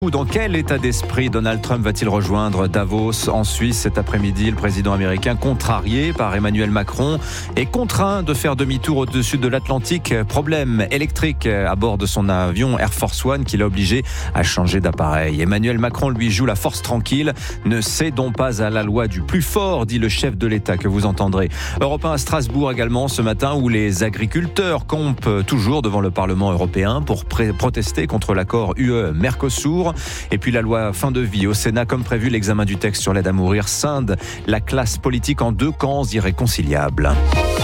Dans quel état d'esprit Donald Trump va-t-il rejoindre Davos en Suisse cet après-midi? Le président américain, contrarié par Emmanuel Macron, est contraint de faire demi-tour au-dessus de l'Atlantique. Problème électrique à bord de son avion Air Force One qui l'a obligé à changer d'appareil. Emmanuel Macron lui joue la force tranquille. Ne cédons pas à la loi du plus fort, dit le chef de l'État que vous entendrez. Europe 1 à Strasbourg également ce matin où les agriculteurs campent toujours devant le Parlement européen pour protester contre l'accord UE-Mercosur. Et puis la loi fin de vie au Sénat, comme prévu, l'examen du texte sur l'aide à mourir scinde la classe politique en deux camps irréconciliables.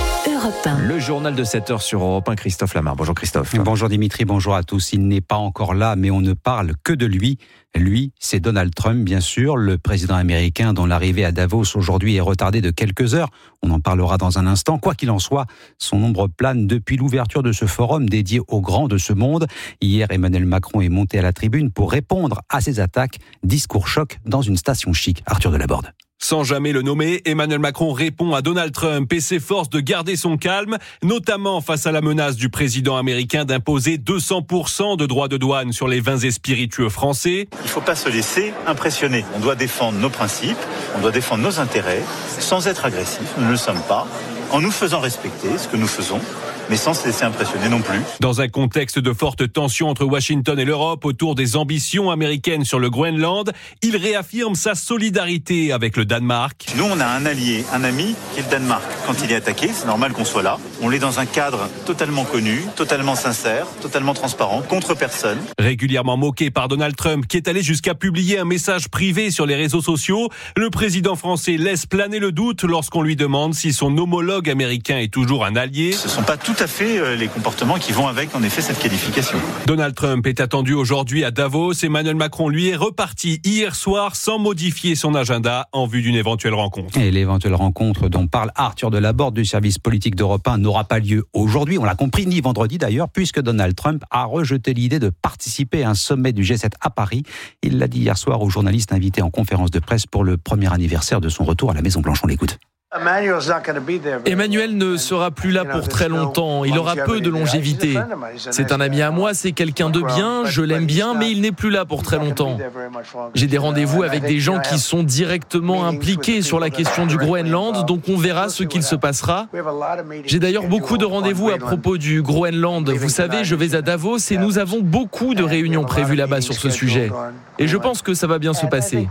Le journal de 7h sur Europe 1, Christophe Lamar. Bonjour Christophe. Bonjour Dimitri, bonjour à tous. Il n'est pas encore là, mais on ne parle que de lui. Lui, c'est Donald Trump, bien sûr, le président américain dont l'arrivée à Davos aujourd'hui est retardée de quelques heures. On en parlera dans un instant. Quoi qu'il en soit, son ombre plane depuis l'ouverture de ce forum dédié aux grands de ce monde. Hier, Emmanuel Macron est monté à la tribune pour répondre à ces attaques. Discours choc dans une station chic. Arthur Delaborde. Sans jamais le nommer, Emmanuel Macron répond à Donald Trump et s'efforce de garder son calme, notamment face à la menace du président américain d'imposer 200% de droits de douane sur les vins et spiritueux français. Il ne faut pas se laisser impressionner. On doit défendre nos principes, on doit défendre nos intérêts, sans être agressif, nous ne le sommes pas, en nous faisant respecter ce que nous faisons, mais sans se laisser impressionner non plus. Dans un contexte de forte tension entre Washington et l'Europe autour des ambitions américaines sur le Groenland, il réaffirme sa solidarité avec le Danemark. Nous, on a un allié, un ami, qui est le Danemark. Quand il est attaqué, c'est normal qu'on soit là. On l'est dans un cadre totalement connu, totalement sincère, totalement transparent, contre personne. Régulièrement moqué par Donald Trump, qui est allé jusqu'à publier un message privé sur les réseaux sociaux, le président français laisse planer le doute lorsqu'on lui demande si son homologue américain est toujours un allié. Ce ne sont pas tout à fait les comportements qui vont avec, en effet, cette qualification. Donald Trump est attendu aujourd'hui à Davos. Emmanuel Macron, lui, est reparti hier soir sans modifier son agenda en vue d'une éventuelle rencontre. Et l'éventuelle rencontre dont parle Arthur Delaborde du service politique d'Europe 1 n'aura pas lieu aujourd'hui, on l'a compris, ni vendredi d'ailleurs, puisque Donald Trump a rejeté l'idée de participer à un sommet du G7 à Paris. Il l'a dit hier soir aux journalistes invités en conférence de presse pour le premier anniversaire de son retour à la Maison-Blanche. On l'écoute. Emmanuel ne sera plus là pour très longtemps, il aura peu de longévité. C'est un ami à moi, c'est quelqu'un de bien, je l'aime bien, mais il n'est plus là pour très longtemps. J'ai des rendez-vous avec des gens qui sont directement impliqués sur la question du Groenland, donc on verra ce qu'il se passera. J'ai d'ailleurs beaucoup de rendez-vous à propos du Groenland. Vous savez, je vais à Davos et nous avons beaucoup de réunions prévues là-bas sur ce sujet. Et je pense que ça va bien se passer.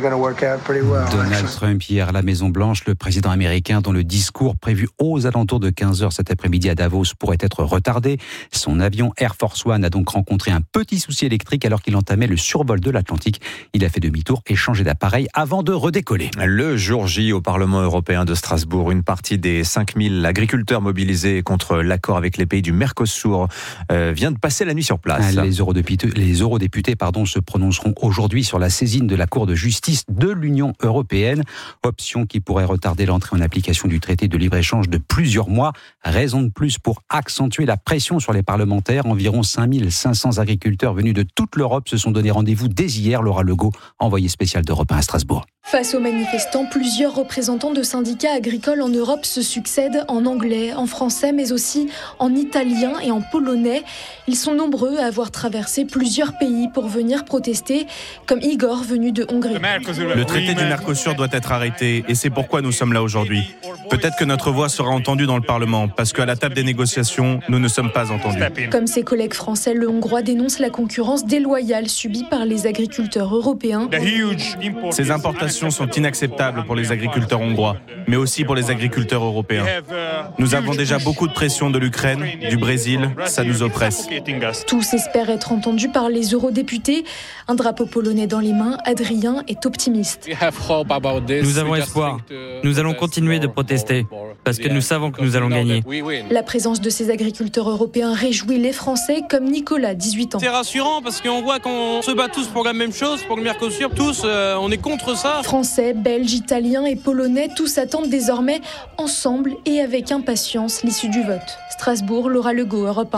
Donald Trump hier à la Maison-Blanche, le président américain dont le discours prévu aux alentours de 15h cet après-midi à Davos pourrait être retardé. Son avion Air Force One a donc rencontré un petit souci électrique alors qu'il entamait le survol de l'Atlantique. Il a fait demi-tour et changé d'appareil avant de redécoller. Le jour J au Parlement européen de Strasbourg, une partie des 5000 agriculteurs mobilisés contre l'accord avec les pays du Mercosur vient de passer la nuit sur place. Les eurodéputés se prononceront aujourd'hui sur la saisine de la Cour de justice de l'Union européenne, option qui pourrait retarder l'entrée en application du traité de libre-échange de plusieurs mois. Raison de plus pour accentuer la pression sur les parlementaires. Environ 5500 agriculteurs venus de toute l'Europe se sont donné rendez-vous dès hier. Laura Legault, envoyée spéciale d'Europe 1 à Strasbourg. Face aux manifestants, plusieurs représentants de syndicats agricoles en Europe se succèdent en anglais, en français, mais aussi en italien et en polonais. Ils sont nombreux à avoir traversé plusieurs pays pour venir protester, comme Igor venu de Hongrie. Le traité du Mercosur doit être arrêté et c'est pourquoi nous sommes là aujourd'hui. Peut-être que notre voix sera entendue dans le Parlement, parce qu'à la table des négociations, nous ne sommes pas entendus. Comme ses collègues français, le Hongrois dénonce la concurrence déloyale subie par les agriculteurs européens. Ces importations sont inacceptables pour les agriculteurs hongrois, mais aussi pour les agriculteurs européens. Nous avons déjà beaucoup de pression de l'Ukraine, du Brésil, ça nous oppresse. Tous espèrent être entendus par les eurodéputés. Un drapeau polonais dans les mains, Adrien est optimiste. Nous avons espoir. Nous allons continuer de protester, parce que nous savons que nous allons gagner. La présence de ces agriculteurs européens réjouit les Français, comme Nicolas, 18 ans. C'est rassurant, parce qu'on voit qu'on se bat tous pour la même chose, pour le Mercosur, tous, on est contre ça. Français, Belges, Italiens et Polonais, tous attendent désormais ensemble et avec impatience l'issue du vote. Strasbourg, Laura Legault, Europe 1.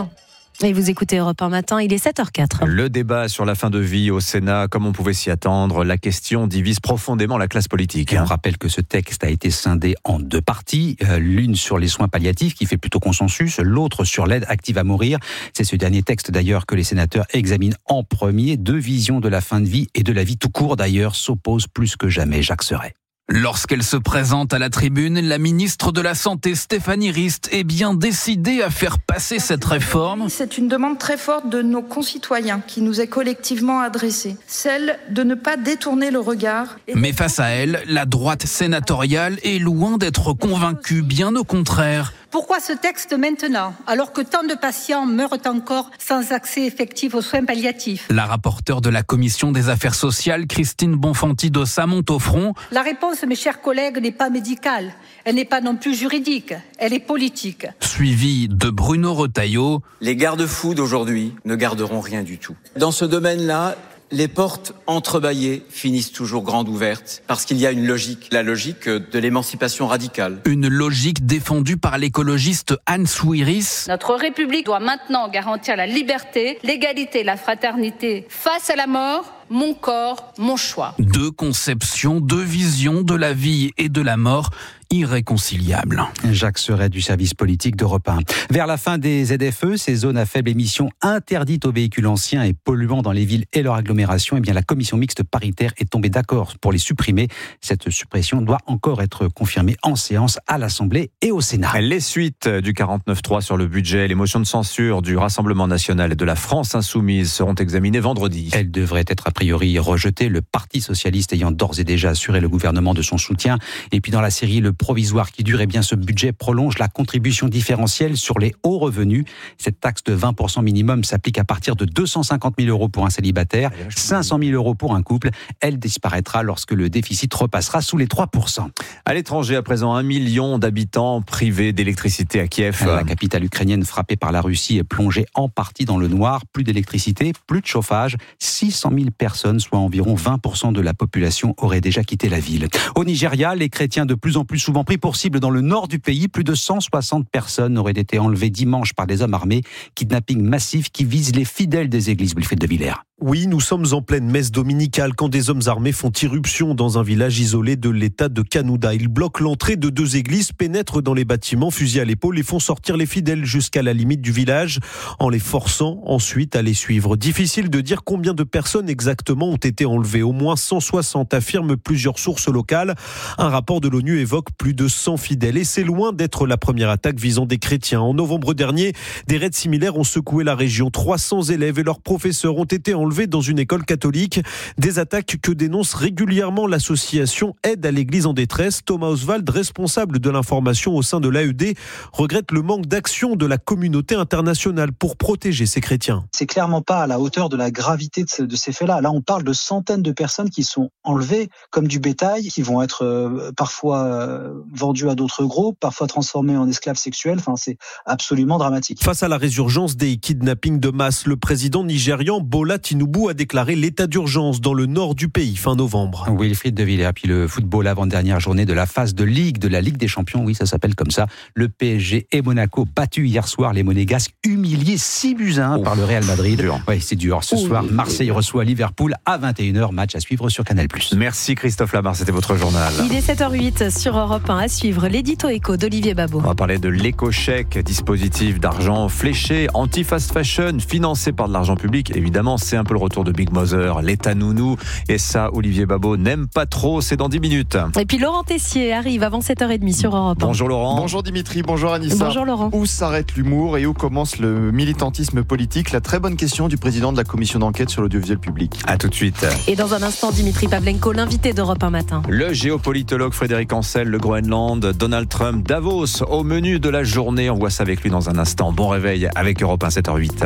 Et vous écoutez Europe 1 matin, il est 7h04. Le débat sur la fin de vie au Sénat, comme on pouvait s'y attendre, la question divise profondément la classe politique. Et on rappelle que ce texte a été scindé en 2 parties, l'une sur les soins palliatifs qui fait plutôt consensus, l'autre sur l'aide active à mourir. C'est ce dernier texte d'ailleurs que les sénateurs examinent en premier. 2 visions de la fin de vie et de la vie tout court d'ailleurs s'opposent plus que jamais. Jacques Serret. Lorsqu'elle se présente à la tribune, la ministre de la Santé, Stéphanie Rist, est bien décidée à faire passer cette réforme. C'est une demande très forte de nos concitoyens qui nous est collectivement adressée, celle de ne pas détourner le regard. Mais face à elle, la droite sénatoriale est loin d'être convaincue, bien au contraire. Pourquoi ce texte maintenant, alors que tant de patients meurent encore sans accès effectif aux soins palliatifs ? La rapporteure de la Commission des Affaires sociales, Christine Bonfanti-Dossat, monte au front. La réponse, mes chers collègues, n'est pas médicale. Elle n'est pas non plus juridique. Elle est politique. Suivi de Bruno Retailleau. Les garde-fous d'aujourd'hui ne garderont rien du tout. Dans ce domaine-là, les portes entrebâillées finissent toujours grandes ouvertes parce qu'il y a une logique, la logique de l'émancipation radicale. Une logique défendue par l'écologiste Anne Souiris. Notre République doit maintenant garantir la liberté, l'égalité, la fraternité face à la mort. Mon corps, mon choix. 2 conceptions, 2 visions de la vie et de la mort irréconciliables. Jacques Serret du service politique d'Europe 1. Vers la fin des ZFE, ces zones à faible émission interdites aux véhicules anciens et polluants dans les villes et leur agglomération, la commission mixte paritaire est tombée d'accord pour les supprimer. Cette suppression doit encore être confirmée en séance à l'Assemblée et au Sénat. Les suites du 49.3 sur le budget, les motions de censure du Rassemblement national et de la France insoumise seront examinées vendredi. Elles devraient être a priori rejetées, le Parti socialiste ayant d'ores et déjà assuré le gouvernement de son soutien. Et puis dans la série Le provisoire qui dure, ce budget prolonge la contribution différentielle sur les hauts revenus. Cette taxe de 20% minimum s'applique à partir de 250 000 euros pour un célibataire, 500 000 euros pour un couple. Elle disparaîtra lorsque le déficit repassera sous les 3%. À l'étranger, à présent, 1 million d'habitants privés d'électricité à Kiev. La capitale ukrainienne frappée par la Russie est plongée en partie dans le noir. Plus d'électricité, plus de chauffage. 600 000 personnes, soit environ 20% de la population, auraient déjà quitté la ville. Au Nigeria, les chrétiens de plus en plus souvent pris pour cible dans le nord du pays. Plus de 160 personnes auraient été enlevées dimanche par des hommes armés. Kidnapping massif qui vise les fidèles des églises. Wilfried de Villers. Oui, nous sommes en pleine messe dominicale quand des hommes armés font irruption dans un village isolé de l'état de Kanouda. Ils bloquent l'entrée de 2 églises, pénètrent dans les bâtiments, fusil à l'épaule et font sortir les fidèles jusqu'à la limite du village en les forçant ensuite à les suivre. Difficile de dire combien de personnes exactement ont été enlevées. Au moins 160, affirment plusieurs sources locales. Un rapport de l'ONU évoque plus de 100 fidèles et c'est loin d'être la première attaque visant des chrétiens. En novembre dernier, des raids similaires ont secoué la région. 300 élèves et leurs professeurs ont été enlevés dans une école catholique. Des attaques que dénonce régulièrement l'association Aide à l'Église en détresse. Thomas Oswald, responsable de l'information au sein de l'AED, regrette le manque d'action de la communauté internationale pour protéger ces chrétiens. C'est clairement pas à la hauteur de la gravité de ces faits-là. Là, on parle de centaines de personnes qui sont enlevées comme du bétail, qui vont être parfois vendues à d'autres groupes, parfois transformées en esclaves sexuels. Enfin, c'est absolument dramatique. Face à la résurgence des kidnappings de masse, le président nigérian Bola Tinubu a déclaré l'état d'urgence dans le nord du pays fin novembre. Wilfried de Villers, puis le football, avant-dernière journée de la phase de Ligue, de la Ligue des Champions, oui, ça s'appelle comme ça. Le PSG et Monaco battus hier soir, les Monégasques humiliés 6-1 par le Real Madrid. Oui, c'est dur. Ce soir, Marseille reçoit Liverpool à 21h, match à suivre sur Canal+. Merci Christophe Lamar, c'était votre journal. Il est 7h08 sur Europe 1 à suivre l'édito éco d'Olivier Babot. On va parler de l'éco-chèque, dispositif d'argent fléché, anti-fast fashion, financé par de l'argent public. Évidemment, c'est un peu le retour de Big Mother, l'État nounou. Et ça, Olivier Babot n'aime pas trop, c'est dans 10 minutes. Et puis Laurent Tessier arrive avant 7h30 sur Europe 1. Bonjour Laurent. Bonjour Dimitri, bonjour Anissa. Bonjour Laurent. Où s'arrête l'humour et où commence le militantisme politique? La très bonne question du président de la commission d'enquête sur l'audiovisuel public. À tout de suite. Et dans un instant, Dimitri Pavlenko, l'invité d'Europe 1 matin. Le géopolitologue Frédéric Ancel, le Groenland, Donald Trump, Davos, au menu de la journée. On voit ça avec lui dans un instant. Bon réveil avec Europe 1, 7h08.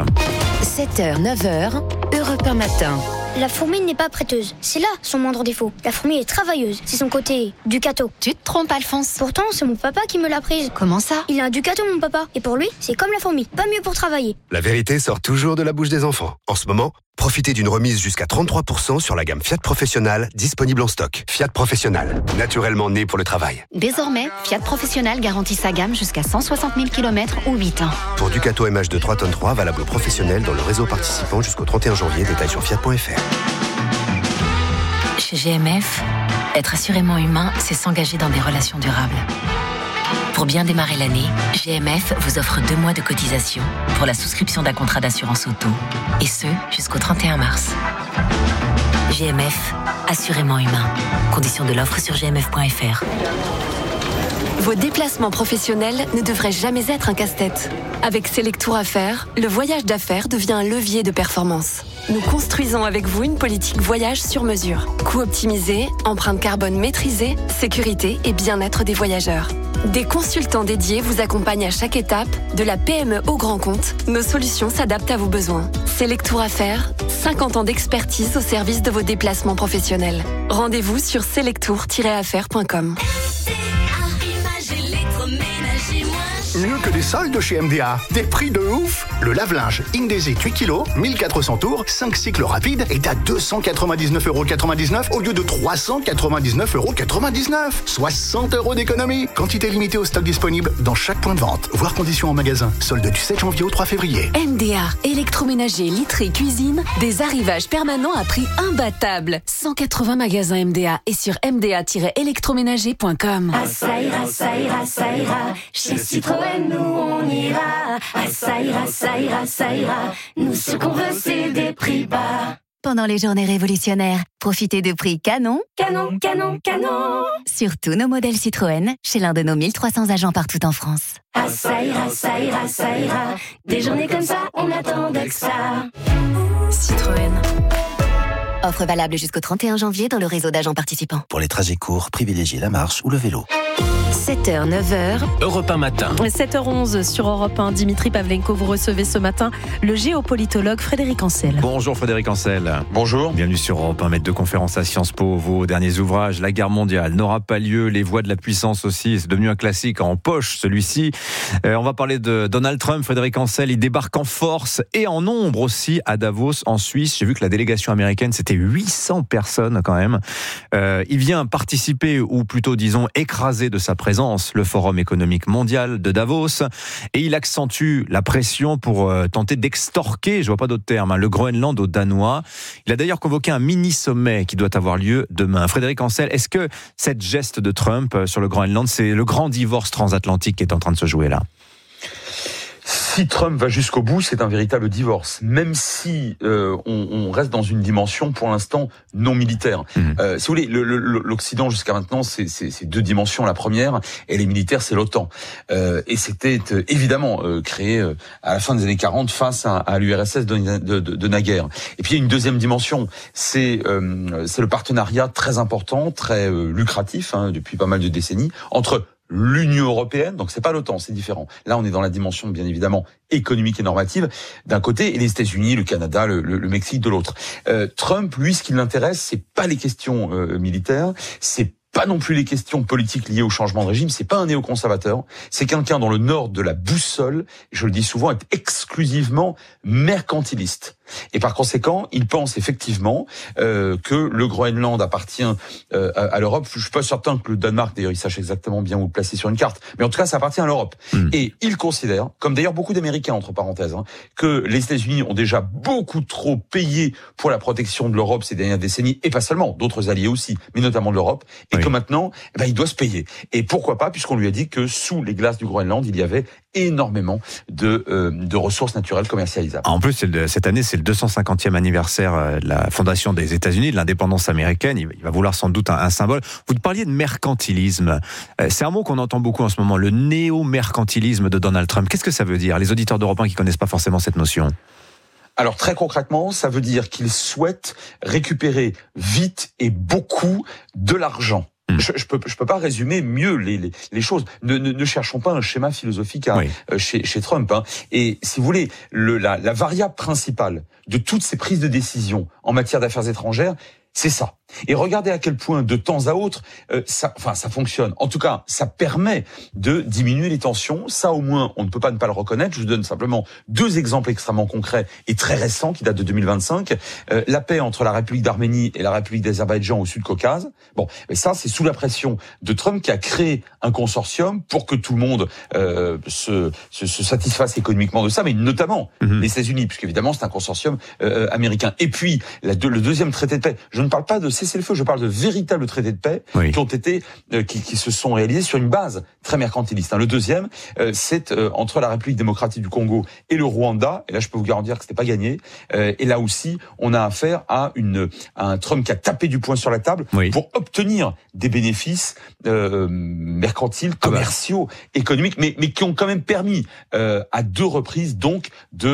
7h, 9h, Europe 1 matin. La fourmi n'est pas prêteuse. C'est là son moindre défaut. La fourmi est travailleuse. C'est son côté Ducato. Tu te trompes, Alphonse. Pourtant, c'est mon papa qui me l'a prise. Comment ça? Il a un Ducato, mon papa. Et pour lui, c'est comme la fourmi. Pas mieux pour travailler. La vérité sort toujours de la bouche des enfants. En ce moment, Profitez d'une remise jusqu'à 33% sur la gamme Fiat Professional disponible en stock. Fiat Professional, naturellement né pour le travail. Désormais, Fiat Professional garantit sa gamme jusqu'à 160 000 km ou 8 ans. Pour Ducato MH de 3,3 tonnes, valable aux professionnels dans le réseau participant jusqu'au 31 janvier. Détails sur fiat.fr. Chez GMF, être assurément humain, c'est s'engager dans des relations durables. Pour bien démarrer l'année, GMF vous offre 2 mois de cotisation pour la souscription d'un contrat d'assurance auto. Et ce, jusqu'au 31 mars. GMF, assurément humain. Conditions de l'offre sur gmf.fr. Vos déplacements professionnels ne devraient jamais être un casse-tête. Avec Selectour Affaires, le voyage d'affaires devient un levier de performance. Nous construisons avec vous une politique voyage sur mesure. Coûts optimisés, empreinte carbone maîtrisée, sécurité et bien-être des voyageurs. Des consultants dédiés vous accompagnent à chaque étape, de la PME au grand compte. Nos solutions s'adaptent à vos besoins. Selectour Affaires, 50 ans d'expertise au service de vos déplacements professionnels. Rendez-vous sur selectour-affaires.com. Mieux que des soldes chez MDA. Des prix de ouf. Le lave-linge Indesit 8 kg, 1400 tours, 5 cycles rapides est à 299,99€ au lieu de 399,99€. 60 € d'économie. Quantité limitée au stock disponible dans chaque point de vente. Voir conditions en magasin. Solde du 7 janvier au 3 février. MDA, électroménager, literie, cuisine, des arrivages permanents à prix imbattable. 180 magasins MDA et sur mda-électroménager.com. Ça ira, ça ira, ça ira. Chez Citroën, nous on ira. Ça ira, ça ira, ça ira. Nous ce qu'on veut c'est des prix bas. Pendant les journées révolutionnaires, profitez de prix canon, Canon, canon, canon. sur tous nos modèles Citroën, chez l'un de nos 1300 agents partout en France. Ça ira, ça ira, ça ira. Des journées comme ça, on attendait que ça. Citroën. Offre valable jusqu'au 31 janvier dans le réseau d'agents participants. Pour les trajets courts, privilégiez la marche ou le vélo. 7h, 9h. Europe 1 matin. 7h11 sur Europe 1. Dimitri Pavlenko, vous recevez ce matin le géopolitologue Frédéric Ancel. Bonjour Frédéric Ancel. Bonjour. Bienvenue sur Europe 1, maître de conférence à Sciences Po. Vos derniers ouvrages, La guerre mondiale n'aura pas lieu, Les voies de la puissance aussi, c'est devenu un classique en poche celui-ci. On va parler de Donald Trump. Frédéric Ancel, il débarque en force et en nombre aussi à Davos en Suisse. J'ai vu que la délégation américaine, c'était 800 personnes quand même. Il vient participer, ou plutôt disons écraser de sa présence, le Forum économique mondial de Davos, et il accentue la pression pour tenter d'extorquer, je vois pas d'autre terme, le Groenland aux Danois. Il a d'ailleurs convoqué un mini-sommet qui doit avoir lieu demain. Frédéric Ancel, est-ce que cette geste de Trump sur le Groenland, c'est le grand divorce transatlantique qui est en train de se jouer là ? Si Trump va jusqu'au bout, c'est un véritable divorce, même si on reste dans une dimension pour l'instant non militaire. Si vous voulez, l'Occident jusqu'à maintenant, c'est 2 dimensions. La première, elle est militaire, c'est l'OTAN. Et c'était évidemment créé à la fin des années 40 face à l'URSS de naguère. Et puis il y a une deuxième dimension, c'est le partenariat très important, très lucratif depuis pas mal de décennies entre l'Union européenne, donc c'est pas l'OTAN, c'est différent. Là, on est dans la dimension, bien évidemment, économique et normative d'un côté, et les États-Unis, le Canada, le Mexique de l'autre. Trump, lui, ce qui l'intéresse, c'est pas les questions militaires, c'est pas non plus les questions politiques liées au changement de régime, c'est pas un néoconservateur, c'est quelqu'un dont le nord de la boussole, je le dis souvent, est exclusivement mercantiliste. Et par conséquent, il pense effectivement que le Groenland appartient à l'Europe. Je suis pas certain que le Danemark, d'ailleurs, il sache exactement bien où le placer sur une carte, mais en tout cas, ça appartient à l'Europe. Et il considère, comme d'ailleurs beaucoup d'Américains, entre parenthèses, que les États-Unis ont déjà beaucoup trop payé pour la protection de l'Europe ces dernières décennies, et pas seulement, d'autres alliés aussi, mais notamment de l'Europe, et que maintenant, il doit se payer. Et pourquoi pas, puisqu'on lui a dit que sous les glaces du Groenland, il y avait énormément de ressources naturelles commercialisables. En plus, cette année, c'est le 250e anniversaire de la fondation des États-Unis, de l'indépendance américaine. Il va vouloir sans doute un symbole. Vous parliez de mercantilisme. C'est un mot qu'on entend beaucoup en ce moment, le néo-mercantilisme de Donald Trump. Qu'est-ce que ça veut dire ? Les auditeurs d'Europe 1 qui connaissent pas forcément cette notion. Alors très concrètement, ça veut dire qu'il souhaite récupérer vite et beaucoup de l'argent. Je peux pas résumer mieux les choses. Ne cherchons pas un schéma philosophique chez Trump. Et si vous voulez, la variable principale de toutes ces prises de décision en matière d'affaires étrangères, c'est ça. Et regardez à quel point, de temps à autre, ça fonctionne. En tout cas, ça permet de diminuer les tensions. Ça, au moins, on ne peut pas ne pas le reconnaître. Je vous donne simplement 2 exemples extrêmement concrets et très récents qui datent de 2025. La paix entre la République d'Arménie et la République d'Azerbaïdjan au Sud-Caucase. Bon, mais ça, c'est sous la pression de Trump qui a créé un consortium pour que tout le monde se satisfasse économiquement de ça, mais notamment les États-Unis, puisqu'évidemment, c'est un consortium américain. Et puis, le deuxième traité de paix. Je ne parle pas de cessez-le-feu, je parle de véritables traités de paix qui ont été, qui se sont réalisés sur une base très mercantiliste. Le deuxième, c'est entre la République démocratique du Congo et le Rwanda. Et là, je peux vous garantir que c'était pas gagné. Et là aussi, on a affaire à un Trump qui a tapé du poing sur la table pour obtenir des bénéfices mercantiles, commerciaux, économiques, mais qui ont quand même permis à 2 reprises donc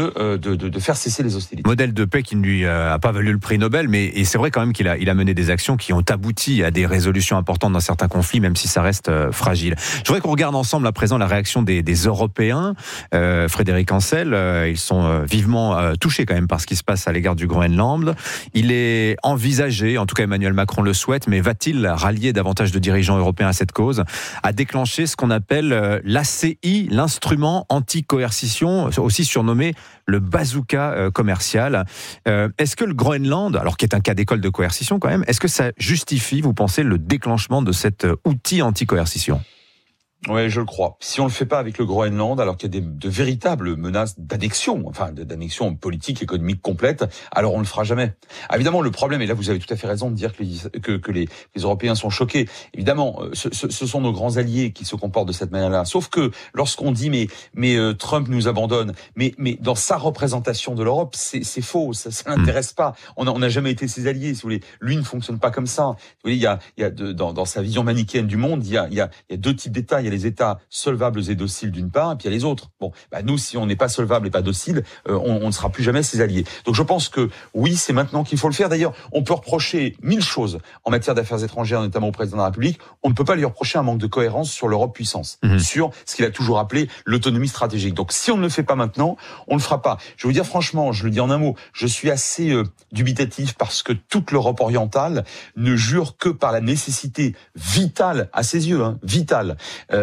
de faire cesser les hostilités. Modèle de paix qui ne lui a pas valu le prix Nobel, mais c'est vrai quand même qu'il a mené des actions qui ont abouti à des résolutions importantes dans certains conflits, même si ça reste fragile. Je voudrais qu'on regarde ensemble à présent la réaction des Européens. Frédéric Ancel, ils sont vivement touchés quand même par ce qui se passe à l'égard du Groenland. Il est envisagé, en tout cas Emmanuel Macron le souhaite, mais va-t-il rallier davantage de dirigeants européens à cette cause, à déclencher ce qu'on appelle l'ACI, l'instrument anti-coercition, aussi surnommé le bazooka commercial. Est-ce que le Groenland, alors qui est un cas d'école de coercition quand même, est-ce que ça justifie, vous pensez, le déclenchement de cet outil anti-coercition ? Oui, je le crois. Si on le fait pas avec le Groenland, alors qu'il y a de véritables menaces d'annexion, d'annexion politique, économique complète, alors on le fera jamais. Évidemment, le problème, et là vous avez tout à fait raison de dire que les Européens sont choqués. Évidemment, ce sont nos grands alliés qui se comportent de cette manière-là. Sauf que lorsqu'on dit mais Trump nous abandonne, mais dans sa représentation de l'Europe, c'est faux, ça l'intéresse pas. On n'a jamais été ses alliés, si vous voulez. Lui ne fonctionne pas comme ça. Vous voyez, il y a dans sa vision manichéenne du monde, il y a 2 types d'États. Il y a les États solvables et dociles d'une part, et puis il y a les autres. Bon, nous, si on n'est pas solvable et pas docile, on ne sera plus jamais ses alliés. Donc je pense que oui, c'est maintenant qu'il faut le faire. D'ailleurs, on peut reprocher 1000 choses en matière d'affaires étrangères, notamment au président de la République. On ne peut pas lui reprocher un manque de cohérence sur l'Europe puissance, sur ce qu'il a toujours appelé l'autonomie stratégique. Donc si on ne le fait pas maintenant, on ne le fera pas. Je vais vous dire franchement, je le dis en un mot, je suis assez dubitatif parce que toute l'Europe orientale ne jure que par la nécessité vitale, à ses yeux, vitale,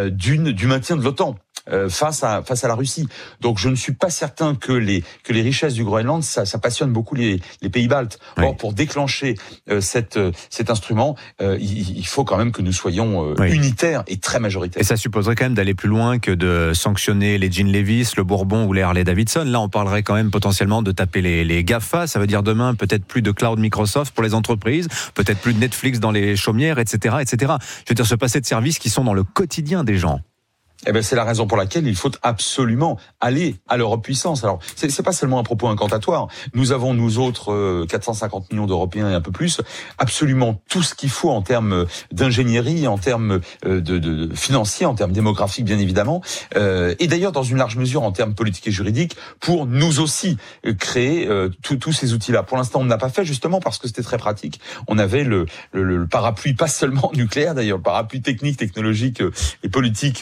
du maintien de l'OTAN face à la Russie. Donc je ne suis pas certain que les richesses du Groenland ça passionne beaucoup les pays baltes. Or pour déclencher cet instrument, il faut quand même que nous soyons unitaires et très majoritaires. Et ça supposerait quand même d'aller plus loin que de sanctionner les Jean Levis, le Bourbon ou les Harley Davidson. Là, on parlerait quand même potentiellement de taper les GAFA. Ça veut dire demain peut-être plus de cloud Microsoft pour les entreprises, peut-être plus de Netflix dans les chaumières, etc., etc. Je veux dire, se passer de services qui sont dans le quotidien des gens. C'est la raison pour laquelle il faut absolument aller à l'Europe puissance. Alors, c'est pas seulement un propos incantatoire. Nous avons, nous autres, 450 millions d'Européens et un peu plus, absolument tout ce qu'il faut en termes d'ingénierie, en termes de financiers, en termes démographiques, bien évidemment, et d'ailleurs, dans une large mesure, en termes politiques et juridiques, pour nous aussi créer tous ces outils-là. Pour l'instant, on n'a pas fait, justement, parce que c'était très pratique. On avait le parapluie, pas seulement nucléaire, d'ailleurs, le parapluie technique, technologique et politique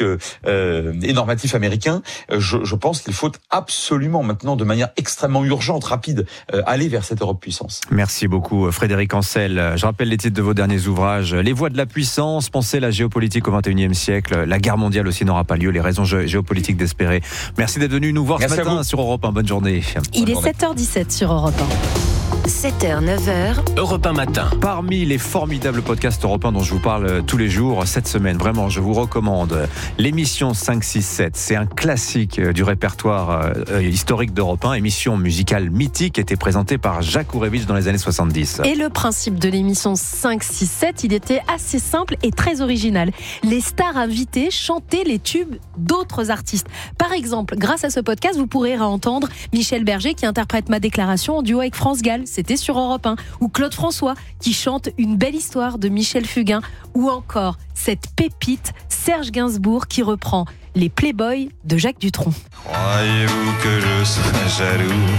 et normatif américain. Je pense qu'il faut absolument maintenant, de manière extrêmement urgente, rapide, aller vers cette Europe puissance. Merci beaucoup Frédéric Ancel. Je rappelle les titres de vos derniers ouvrages. Les voies de la puissance, penser la géopolitique au XXIe siècle. La guerre mondiale aussi n'aura pas lieu. Les raisons géopolitiques d'espérer. Merci d'être venu nous voir ce matin sur Europe 1. Bonne journée. Il est 7h17 sur Europe 1. 7h, 9h. Europe 1 matin. Parmi les formidables podcasts européens dont je vous parle tous les jours, cette semaine, vraiment, je vous recommande l'émission 5-6-7. C'est un classique du répertoire historique d'Europe 1, émission musicale mythique, était présentée par Jacques Ourevitch dans les années 70. Et le principe de l'émission 5-6-7, il était assez simple et très original. Les stars invitées chantaient les tubes d'autres artistes. Par exemple, grâce à ce podcast, vous pourrez réentendre Michel Berger qui interprète Ma Déclaration en duo avec France Gall. C'était sur Europe 1. Ou Claude François qui chante Une belle histoire de Michel Fugain. Ou encore cette pépite Serge Gainsbourg qui reprend Les Playboys de Jacques Dutronc. Croyez-vous que je serais jaloux?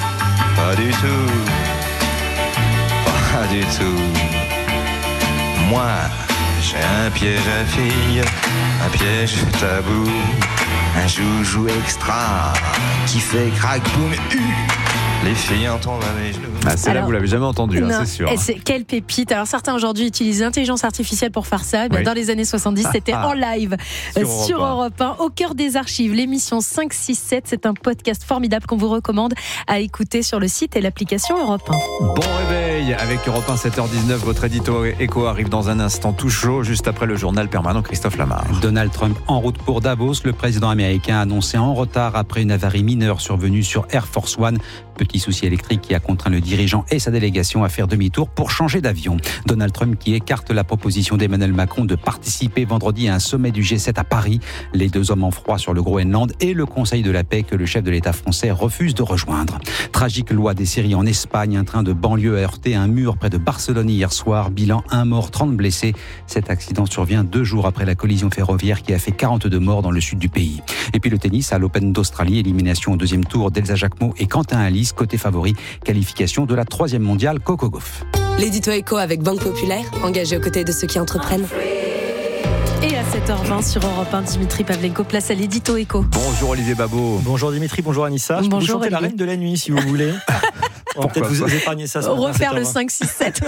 Pas du tout. Pas du tout. Moi, j'ai un piège à filles, un piège tabou, un joujou extra qui fait crack boum Les filles entendent les genoux. Ah, celle-là, vous l'avez jamais entendue, Non, c'est sûr. Quelle pépite. Alors certains aujourd'hui utilisent l'intelligence artificielle pour faire ça. Oui. Dans les années 70, c'était en live sur Europe Europe 1, au cœur des archives. L'émission 5-6-7, c'est un podcast formidable qu'on vous recommande à écouter sur le site et l'application Europe 1. Bon réveil avec Europe 1, 7h19. Votre édito écho arrive dans un instant tout chaud, juste après le journal permanent Christophe Lamarche. Donald Trump en route pour Davos. Le président américain a annoncé en retard après une avarie mineure survenue sur Air Force One. Petit souci électrique qui a contraint le dirigeant et sa délégation à faire demi-tour pour changer d'avion. Donald Trump qui écarte la proposition d'Emmanuel Macron de participer vendredi à un sommet du G7 à Paris. Les deux hommes en froid sur le Groenland et le Conseil de la paix que le chef de l'État français refuse de rejoindre. Tragique loi des séries en Espagne. Un train de banlieue a heurté un mur près de Barcelone hier soir. Bilan 1 mort, 30 blessés. Cet accident survient 2 jours après la collision ferroviaire qui a fait 42 morts dans le sud du pays. Et puis le tennis à l'Open d'Australie. Élimination au deuxième tour d'Elsa Jacquemot et Quentin Halys. Côté favori, qualification de la 3e mondiale Coco Gauff. L'édito écho avec Banque Populaire, engagé aux côtés de ceux qui entreprennent. Et à 7h20 sur Europe 1, Dimitri Pavlenko, place à l'édito écho. Bonjour Olivier Babot. Bonjour Dimitri, bonjour Anissa. Je peux vous chanter la reine de la nuit si vous voulez. On va peut-être vous épargner ça. Refaire le 5-6-7.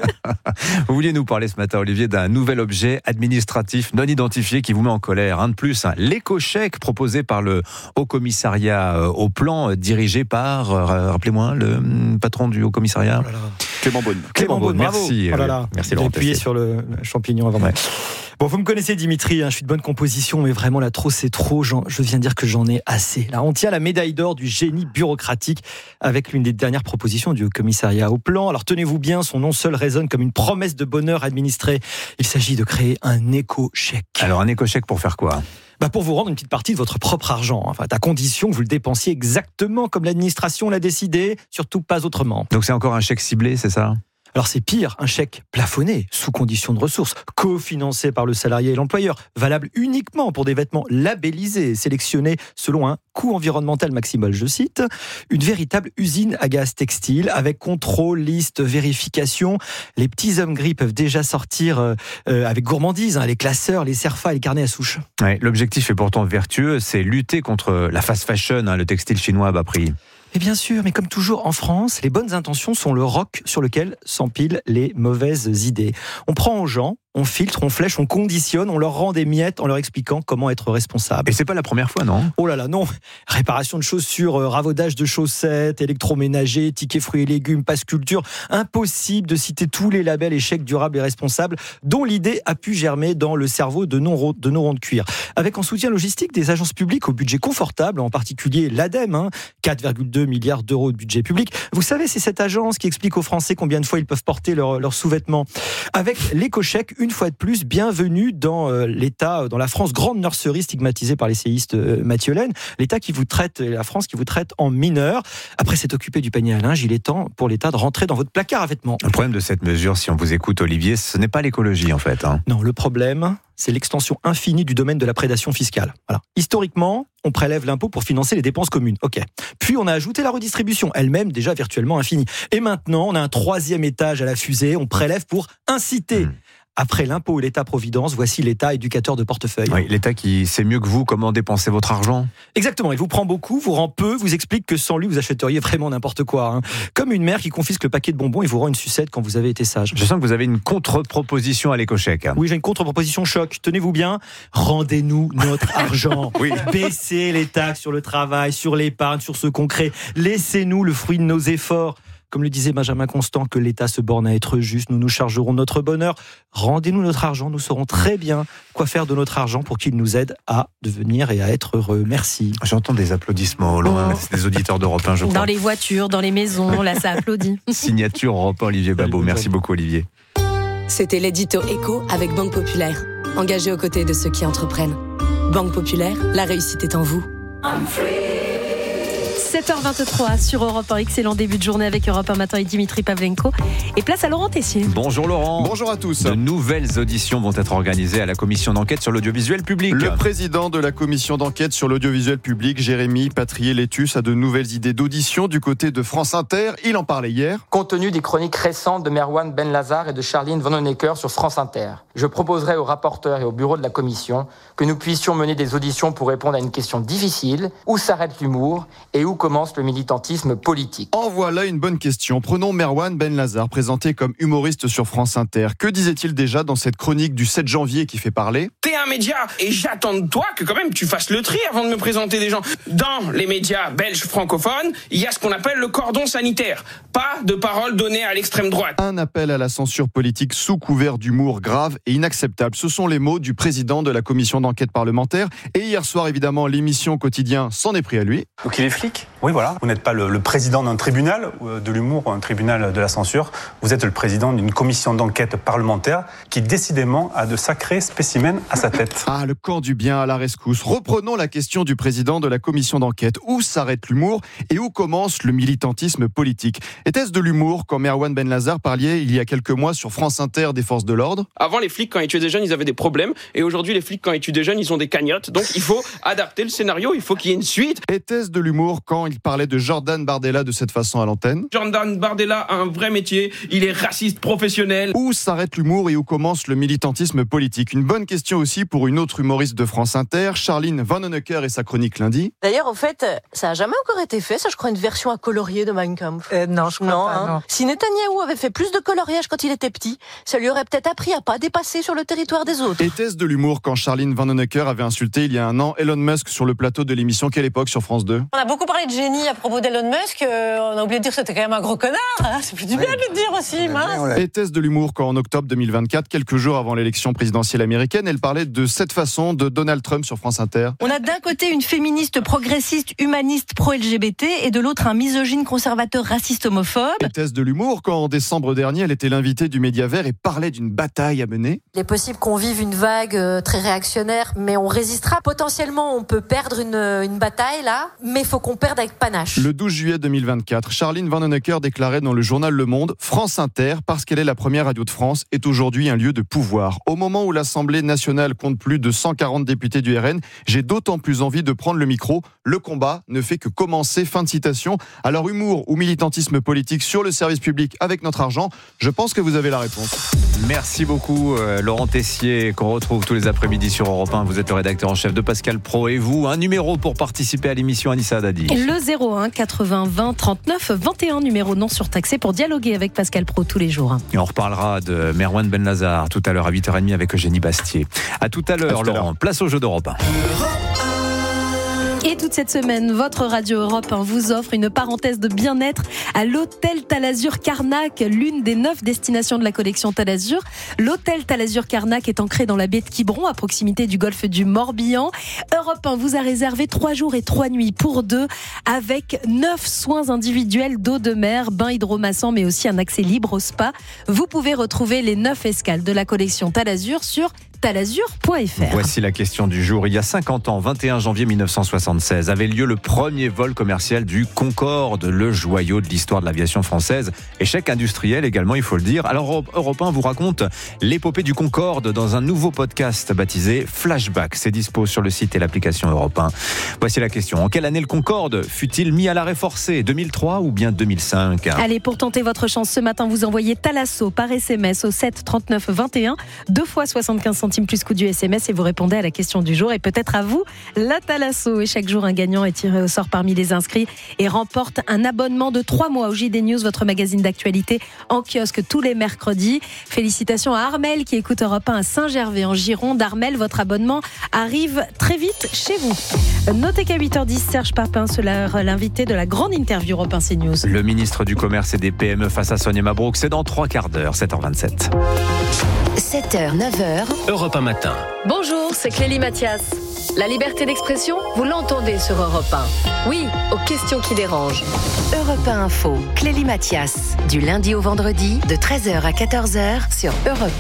Vous vouliez nous parler ce matin, Olivier, d'un nouvel objet administratif non identifié qui vous met en colère. Un de plus, l'éco-chèque proposé par le Haut Commissariat au Plan, dirigé par, rappelez-moi, le patron du Haut Commissariat. Clément Beaune. Merci. Merci Laurent. Appuyé sur le champignon avant. Ouais. Bon, vous me connaissez Dimitri, je suis de bonne composition, mais vraiment là trop c'est trop, je viens dire que j'en ai assez. Là, on tient la médaille d'or du génie bureaucratique avec l'une des dernières propositions du Haut Commissariat au Plan. Alors tenez-vous bien, son nom seul résonne comme une promesse de bonheur administré. Il s'agit de créer un éco-chèque. Alors un éco-chèque pour faire quoi ? Pour vous rendre une petite partie de votre propre argent, à condition que vous le dépensiez exactement comme l'administration l'a décidé, surtout pas autrement. Donc c'est encore un chèque ciblé, c'est ça ? Alors c'est pire, un chèque plafonné, sous condition de ressources, cofinancé par le salarié et l'employeur, valable uniquement pour des vêtements labellisés, sélectionnés selon un coût environnemental maximal, je cite, une véritable usine à gaz textile, avec contrôle, liste, vérification. Les petits hommes gris peuvent déjà sortir avec gourmandise, les classeurs, les CERFA et les carnets à souche. Ouais, l'objectif est pourtant vertueux, c'est lutter contre la fast fashion, le textile chinois à bas prix. Et bien sûr, mais comme toujours en France, les bonnes intentions sont le roc sur lequel s'empilent les mauvaises idées. On prend aux gens, on filtre, on flèche, on conditionne, on leur rend des miettes en leur expliquant comment être responsable. Et c'est pas la première fois, non ? Oh là là, non. Réparation de chaussures, ravaudage de chaussettes, électroménager, tickets fruits et légumes, passe culture. Impossible de citer tous les labels et chèques durables et responsables dont l'idée a pu germer dans le cerveau de nos ronds de cuir. Avec en soutien logistique des agences publiques au budget confortable, en particulier l'ADEME, 4,2 milliards d'euros de budget public. Vous savez, c'est cette agence qui explique aux Français combien de fois ils peuvent porter leurs sous-vêtements. Avec l'éco-chèque, une fois de plus, bienvenue dans l'État, dans la France grande nurserie stigmatisée par l'essayiste Mathieu Laine, l'État qui vous traite, la France qui vous traite en mineur. Après s'être occupé du panier à linge, il est temps pour l'État de rentrer dans votre placard à vêtements. Le problème de cette mesure, si on vous écoute Olivier, ce n'est pas l'écologie en fait. Non, le problème, c'est l'extension infinie du domaine de la prédation fiscale. Voilà. Historiquement, on prélève l'impôt pour financer les dépenses communes. Ok. Puis on a ajouté la redistribution, elle-même déjà virtuellement infinie. Et maintenant, on a un 3e étage à la fusée, on prélève pour inciter. Après l'impôt et l'État-providence, voici l'État éducateur de portefeuille. Oui, l'État qui sait mieux que vous comment dépenser votre argent. Exactement, il vous prend beaucoup, vous rend peu, vous explique que sans lui, vous achèteriez vraiment n'importe quoi. Comme une mère qui confisque le paquet de bonbons et vous rend une sucette quand vous avez été sage. Je sens que vous avez une contre-proposition à l'éco-chèque. Oui, j'ai une contre-proposition choc. Tenez-vous bien, rendez-nous notre argent. Oui. Baissez les taxes sur le travail, sur l'épargne, sur ce qu'on crée. Laissez-nous le fruit de nos efforts. Comme le disait Benjamin Constant, que l'État se borne à être juste, nous nous chargerons de notre bonheur. Rendez-nous notre argent, nous saurons très bien quoi faire de notre argent pour qu'il nous aide à devenir et à être heureux. Merci. J'entends des applaudissements au loin, c'est des auditeurs d'Europe 1, je crois. Dans les voitures, dans les maisons, là ça applaudit. Signature Europe 1, Olivier Babot. Merci beaucoup Olivier. C'était l'édito Écho avec Banque Populaire, engagé aux côtés de ceux qui entreprennent. Banque Populaire, la réussite est en vous. 7h23 sur Europe 1, excellent début de journée avec Europe 1 Matin et Dimitri Pavlenko. Et place à Laurent Tessier. Bonjour Laurent. Bonjour à tous. De nouvelles auditions vont être organisées à la commission d'enquête sur l'audiovisuel public. Le président de la commission d'enquête sur l'audiovisuel public, Jérémy Patrier-Létus, a de nouvelles idées d'audition du côté de France Inter. Il en parlait hier. Compte tenu des chroniques récentes de Merwan Benlazar et de Charline Vanhoenacker sur France Inter, je proposerai aux rapporteurs et au bureau de la commission que nous puissions mener des auditions pour répondre à une question difficile. Où s'arrête l'humour et où commence le militantisme politique? En voilà une bonne question. Prenons Merwan Benlazar, présenté comme humoriste sur France Inter. Que disait-il déjà dans cette chronique du 7 janvier qui fait parler? T'es un média et j'attends de toi que quand même tu fasses le tri avant de me présenter des gens. Dans les médias belges francophones, il y a ce qu'on appelle le cordon sanitaire. Pas de paroles données à l'extrême droite. Un appel à la censure politique sous couvert d'humour grave et inacceptable. Ce sont les mots du président de la commission d'enquête parlementaire. Et hier soir, évidemment, l'émission Quotidien s'en est pris à lui. Donc il est flic? Oui, voilà. Vous n'êtes pas le président d'un tribunal de l'humour ou un tribunal de la censure. Vous êtes le président d'une commission d'enquête parlementaire qui, décidément, a de sacrés spécimens à sa tête. Ah, le camp du bien à la rescousse. Reprenons la question du président de la commission d'enquête. Où s'arrête l'humour et où commence le militantisme politique? Était-ce de l'humour quand Merwan Benlazar parlait il y a quelques mois sur France Inter des forces de l'ordre? Avant, les flics, quand ils tuaient des jeunes, ils avaient des problèmes. Et aujourd'hui, les flics, quand ils tuent des jeunes, ils ont des cagnottes. Donc il faut adapter le scénario, il faut qu'il y ait une suite. Était-ce de l'humour quand il parlait de Jordan Bardella de cette façon à l'antenne? Jordan Bardella a un vrai métier, il est raciste professionnel. Où s'arrête l'humour et où commence le militantisme politique? Une bonne question aussi pour une autre humoriste de France Inter, Charline Vanhoenacker et sa chronique lundi. D'ailleurs, en fait, ça n'a jamais encore été fait, ça je crois, une version à colorier de Mein Kampf. Non, je crois pas, non. Si Netanyahou avait fait plus de coloriage quand il était petit, ça lui aurait peut-être appris à pas dépasser sur le territoire des autres. Était-ce de l'humour quand Charline Vanhoenacker avait insulté il y a un an Elon Musk sur le plateau de l'émission Quelle époque sur France 2? On a beaucoup parlé de génie à propos d'Elon Musk, on a oublié de dire que c'était quand même un gros connard, hein. C'est plus du bien de le dire aussi, mince. Était-ce de l'humour quand en octobre 2024, quelques jours avant l'élection présidentielle américaine, elle parlait de cette façon de Donald Trump sur France Inter? On a d'un côté une féministe progressiste, humaniste, pro-LGBT, et de l'autre un misogyne conservateur raciste homophobe. Était-ce de l'humour quand en décembre dernier, elle était l'invitée du Média Vert et parlait d'une bataille à mener? Il est possible qu'on vive une vague très réactionnaire, mais on résistera. Potentiellement, on peut perdre une bataille là, mais il faut qu'on perde avec panache. Le 12 juillet 2024, Charline Vanhoenacker déclarait dans le journal Le Monde: France Inter, parce qu'elle est la première radio de France, est aujourd'hui un lieu de pouvoir. Au moment où l'Assemblée nationale compte plus de 140 députés du RN, j'ai d'autant plus envie de prendre le micro. Le combat ne fait que commencer. Fin de citation. Alors humour ou militantisme politique sur le service public avec notre argent? Je pense que vous avez la réponse. Merci beaucoup Laurent Tessier, qu'on retrouve tous les après-midi sur Europe 1. Vous êtes le rédacteur en chef de Pascal Pro. Et vous, un numéro pour participer à l'émission, Anissa Dadi? Le 01 80 20 39 21, numéro non surtaxé pour dialoguer avec Pascal Pro tous les jours. Et on reparlera de Merwan Benlazar tout à l'heure à 8h30 avec Eugénie Bastier. À tout à l'heure, Laurent. Place au jeu d'Europe 1. Et toute cette semaine, votre Radio Europe 1 vous offre une parenthèse de bien-être à l'hôtel Talazur Carnac, l'une des 9 destinations de la collection Talazur. L'hôtel Talazur Carnac est ancré dans la baie de Quiberon, à proximité du golfe du Morbihan. Europe 1 vous a réservé 3 jours et 3 nuits pour 2, avec 9 soins individuels d'eau de mer, bain hydromassant, mais aussi un accès libre au spa. Vous pouvez retrouver les 9 escales de la collection Talazur sur talazur.fr. Voici la question du jour. Il y a 50 ans, 21 janvier 1976, avait lieu le premier vol commercial du Concorde, le joyau de l'histoire de l'aviation française. Échec industriel également, il faut le dire. Alors Europe 1 vous raconte l'épopée du Concorde dans un nouveau podcast baptisé Flashback. C'est dispo sur le site et l'application Europe 1. Voici la question. En quelle année le Concorde fut-il mis à l'arrêt forcé? 2003 ou bien 2005? Allez, pour tenter votre chance ce matin, vous envoyez Thalasso par SMS au 7 39 21, 2 fois 75 centimes plus coût du SMS, et vous répondez à la question du jour et peut-être à vous la Thalasso. Et chaque jour, un gagnant est tiré au sort parmi les inscrits et remporte un abonnement de 3 mois au JD News, votre magazine d'actualité en kiosque tous les mercredis. Félicitations à Armel qui écoute Europe 1 à Saint-Gervais en Gironde. Armel, votre abonnement arrive très vite chez vous. Notez qu'à 8h10, Serge Papin sera l'invité de la grande interview Europe 1 CNews. Le ministre du Commerce et des PME face à Sonia Mabrouk, c'est dans 3 quarts d'heure, 7h27. 7h, 9h. Europe 1 matin. Bonjour, c'est Clélie Mathias. La liberté d'expression, vous l'entendez sur Europe 1. Oui, aux questions qui dérangent. Europe 1 Info, Clélie Mathias. Du lundi au vendredi, de 13h à 14h sur Europe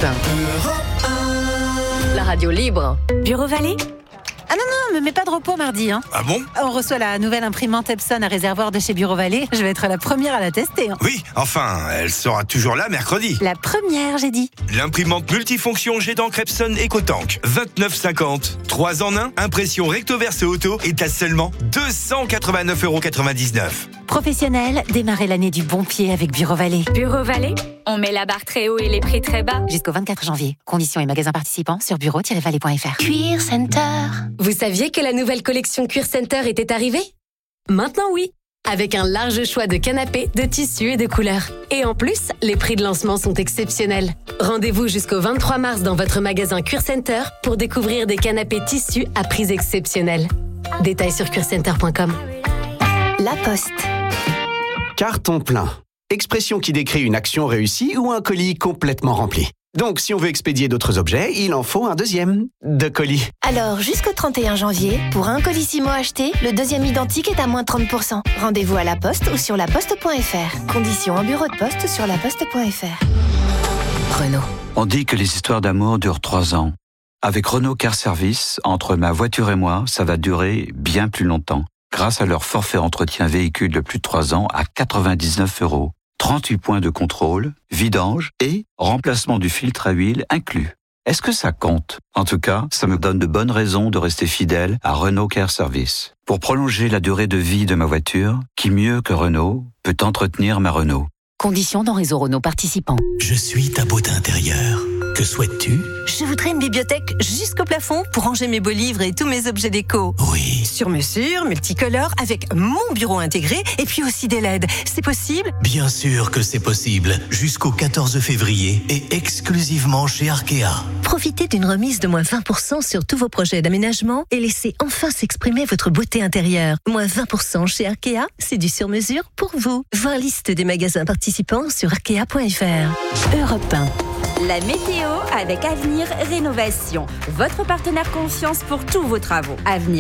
1. La radio libre. Bureau Vallée ? Ah non, me mets pas de repos mardi. Hein. Ah bon ? On reçoit la nouvelle imprimante Epson à réservoir de chez Bureau Vallée. Je vais être la première à la tester. Hein. Oui, enfin, elle sera toujours là mercredi. La première, j'ai dit. L'imprimante multifonction jet d'encre Epson EcoTank. 29,50. 3 en 1, impression recto verso auto est à seulement 289,99 €. Professionnel, démarrez l'année du bon pied avec Bureau Vallée. Bureau Vallée, on met la barre très haut et les prix très bas. Jusqu'au 24 janvier. Conditions et magasins participants sur bureau-vallée.fr. Cuir Center. Vous saviez que la nouvelle collection Cuir Center était arrivée ? Maintenant oui. Avec un large choix de canapés, de tissus et de couleurs. Et en plus, les prix de lancement sont exceptionnels. Rendez-vous jusqu'au 23 mars dans votre magasin Cure Center pour découvrir des canapés tissus à prix exceptionnels. Détails sur curecenter.com. La Poste. Carton plein. Expression qui décrit une action réussie ou un colis complètement rempli. Donc, si on veut expédier d'autres objets, il en faut un deuxième de colis. Alors, jusqu'au 31 janvier, pour un Colissimo acheté, le deuxième identique est à moins 30%. Rendez-vous à la Poste ou sur laposte.fr. Conditions en bureau de poste sur laposte.fr. Renault. On dit que les histoires d'amour durent 3 ans. Avec Renault Car Service, entre ma voiture et moi, ça va durer bien plus longtemps. Grâce à leur forfait entretien véhicule de plus de 3 ans à 99 €. 38 points de contrôle, vidange et remplacement du filtre à huile inclus. Est-ce que ça compte ? En tout cas, ça me donne de bonnes raisons de rester fidèle à Renault Car Service. Pour prolonger la durée de vie de ma voiture, qui mieux que Renault peut entretenir ma Renault ? Conditions dans réseau Renault participant. Je suis ta beauté intérieure. Que souhaites-tu ? Je voudrais une bibliothèque jusqu'au plafond pour ranger mes beaux livres et tous mes objets déco. Oui. Sur mesure, multicolore, avec mon bureau intégré et puis aussi des LED. C'est possible ? Bien sûr que c'est possible. Jusqu'au 14 février et exclusivement chez Arkea. Profitez d'une remise de moins 20% sur tous vos projets d'aménagement et laissez enfin s'exprimer votre beauté intérieure. Moins 20% chez Arkea, c'est du sur-mesure pour vous. Voir liste des magasins participants sur arkea.fr. Europe 1. La météo avec Avenir Rénovation. Votre partenaire confiance pour tous vos travaux.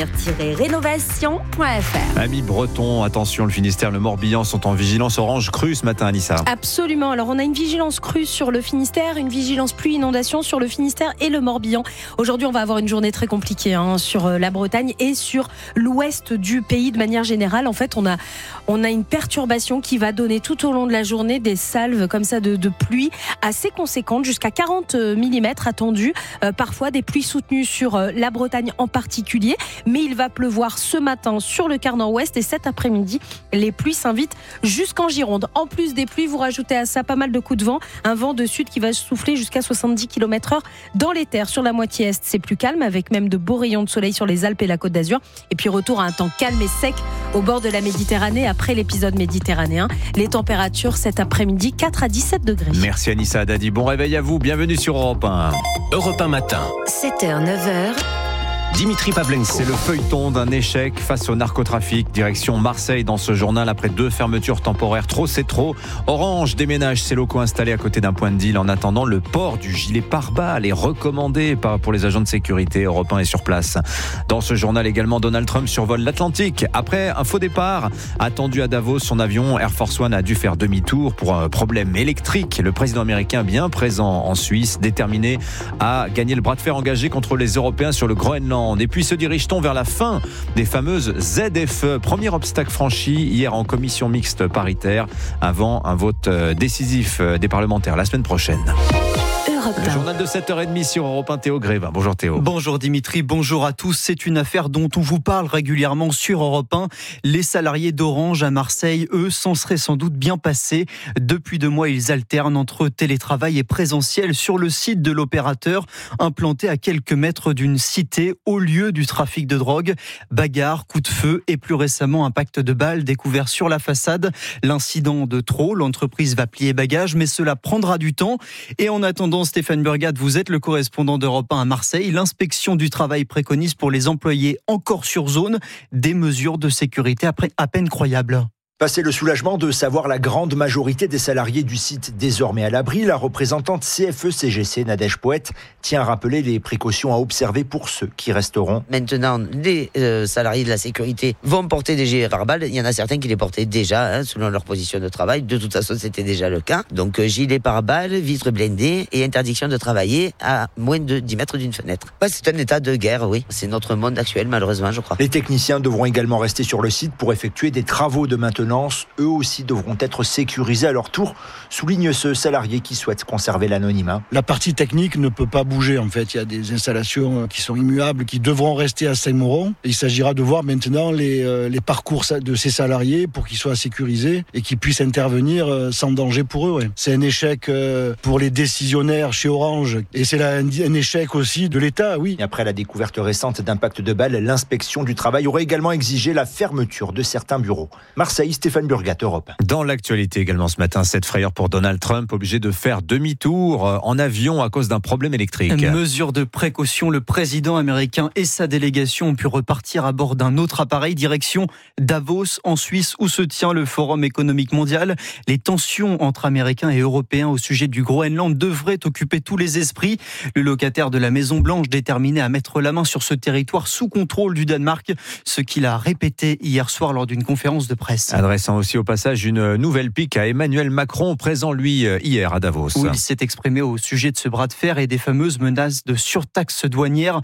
Avenir-rénovation.fr. Amis bretons, attention, le Finistère, le Morbihan sont en vigilance orange crue ce matin, Anissa. Absolument. Alors, on a une vigilance crue sur le Finistère, une vigilance pluie inondation sur le Finistère et le Morbihan. Aujourd'hui, on va avoir une journée très compliquée sur la Bretagne et sur l'ouest du pays de manière générale. En fait, on a une perturbation qui va donner tout au long de la journée des salves comme ça de pluie assez conséquentes, jusqu'à 40 mm attendus, parfois des pluies soutenues sur la Bretagne en particulier, mais il va pleuvoir ce matin sur le quart nord-ouest et cet après-midi, les pluies s'invitent jusqu'en Gironde. En plus des pluies, vous rajoutez à ça pas mal de coups de vent, un vent de sud qui va souffler jusqu'à 70 km/h dans les terres. Sur la moitié est, c'est plus calme, avec même de beaux rayons de soleil sur les Alpes et la Côte d'Azur, et puis retour à un temps calme et sec au bord de la Méditerranée après l'épisode méditerranéen. Les températures cet après-midi, 4 à 17 degrés. Merci Anissa Haddadi, bon réveil à vous, bienvenue sur Europe 1. Europe 1 matin. 7h, 9h. Dimitri Pavlenko. C'est le feuilleton d'un échec face au narcotrafic. Direction Marseille dans ce journal après 2 fermetures temporaires. Trop, c'est trop. Orange déménage ses locaux installés à côté d'un point de deal. En attendant, le port du gilet pare-balles est recommandé pour les agents de sécurité. Europe 1 est sur place. Dans ce journal également, Donald Trump survole l'Atlantique. Après un faux départ attendu à Davos, son avion Air Force One a dû faire demi-tour pour un problème électrique. Le président américain bien présent en Suisse, déterminé à gagner le bras de fer engagé contre les Européens sur le Groenland. Et puis se dirige-t-on vers la fin des fameuses ZFE. Premier obstacle franchi hier en commission mixte paritaire avant un vote décisif des parlementaires la semaine prochaine. Le journal de 7h30 sur Europe 1, Théo Grévin. Bonjour Théo. Bonjour Dimitri, bonjour à tous. C'est une affaire dont on vous parle régulièrement sur Europe 1. Les salariés d'Orange à Marseille, eux, s'en seraient sans doute bien passés. Depuis 2 mois, ils alternent entre télétravail et présentiel sur le site de l'opérateur, implanté à quelques mètres d'une cité, au lieu du trafic de drogue. Bagarres, coups de feu et plus récemment impact de balles découvert sur la façade. L'incident de trop, l'entreprise va plier bagages, mais cela prendra du temps. Et en attendant, Stéphane Burgat, vous êtes le correspondant d'Europe 1 à Marseille. L'inspection du travail préconise pour les employés encore sur zone des mesures de sécurité à peine croyables. Passé le soulagement de savoir la grande majorité des salariés du site désormais à l'abri, la représentante CFE-CGC, Nadège Poète, tient à rappeler les précautions à observer pour ceux qui resteront. Maintenant, les salariés de la sécurité vont porter des gilets pare-balles. Il y en a certains qui les portaient déjà, selon leur position de travail. De toute façon, c'était déjà le cas. Donc, gilets pare-balles, vitres blindées et interdiction de travailler à moins de 10 mètres d'une fenêtre. Ouais, c'est un état de guerre, oui. C'est notre monde actuel, malheureusement, je crois. Les techniciens devront également rester sur le site pour effectuer des travaux de maintenance ordonnance, eux aussi devront être sécurisés à leur tour, souligne ce salarié qui souhaite conserver l'anonymat. La partie technique ne peut pas bouger en fait. Il y a des installations qui sont immuables, qui devront rester à Saint-Mauron. Il s'agira de voir maintenant les parcours de ces salariés pour qu'ils soient sécurisés et qu'ils puissent intervenir sans danger pour eux. Ouais. C'est un échec pour les décisionnaires chez Orange et c'est un échec aussi de l'État, oui. Et après la découverte récente d'impact de balles, l'inspection du travail aurait également exigé la fermeture de certains bureaux. Marseille, Stéphane Burgat, Europe. Dans l'actualité également ce matin, cette frayeur pour Donald Trump, obligé de faire demi-tour en avion à cause d'un problème électrique. Mesure de précaution, le président américain et sa délégation ont pu repartir à bord d'un autre appareil, direction Davos, en Suisse, où se tient le Forum économique mondial. Les tensions entre Américains et Européens au sujet du Groenland devraient occuper tous les esprits. Le locataire de la Maison-Blanche déterminé à mettre la main sur ce territoire sous contrôle du Danemark, ce qu'il a répété hier soir lors d'une conférence de presse. Adressant aussi au passage une nouvelle pique à Emmanuel Macron, présent lui hier à Davos. Où il s'est exprimé au sujet de ce bras de fer et des fameuses menaces de surtaxe douanière,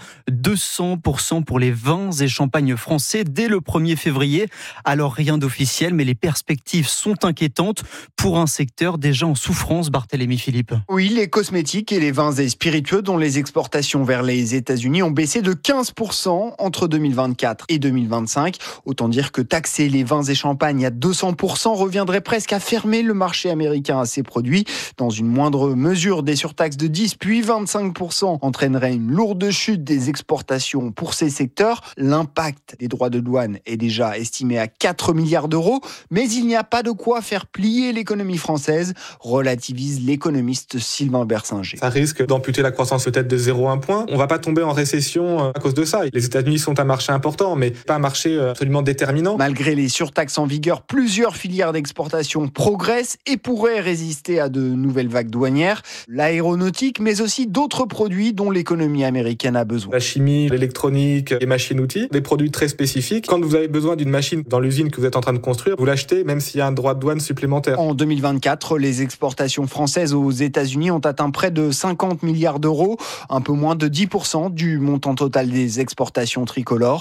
200% pour les vins et champagnes français dès le 1er février. Alors rien d'officiel, mais les perspectives sont inquiétantes pour un secteur déjà en souffrance, Barthélémy Philippe. Oui, les cosmétiques et les vins et spiritueux dont les exportations vers les États-Unis ont baissé de 15% entre 2024 et 2025. Autant dire que taxer les vins et champagnes à 200% reviendrait presque à fermer le marché américain à ces produits. Dans une moindre mesure, des surtaxes de 10 puis 25% entraîneraient une lourde chute des exportations pour ces secteurs. L'impact des droits de douane est déjà estimé à 4 milliards d'euros, mais il n'y a pas de quoi faire plier l'économie française, relativise l'économiste Sylvain Bersinger. Ça risque d'amputer la croissance peut-être de 0,1 point. On ne va pas tomber en récession à cause de ça. Les États-Unis sont un marché important, mais pas un marché absolument déterminant. Malgré les surtaxes en vigueur, plusieurs filières d'exportation progressent et pourraient résister à de nouvelles vagues douanières. L'aéronautique, mais aussi d'autres produits dont l'économie américaine a besoin. La chimie, l'électronique, les machines-outils, des produits très spécifiques. Quand vous avez besoin d'une machine dans l'usine que vous êtes en train de construire, vous l'achetez même s'il y a un droit de douane supplémentaire. En 2024, les exportations françaises aux États-Unis ont atteint près de 50 milliards d'euros, un peu moins de 10% du montant total des exportations tricolores,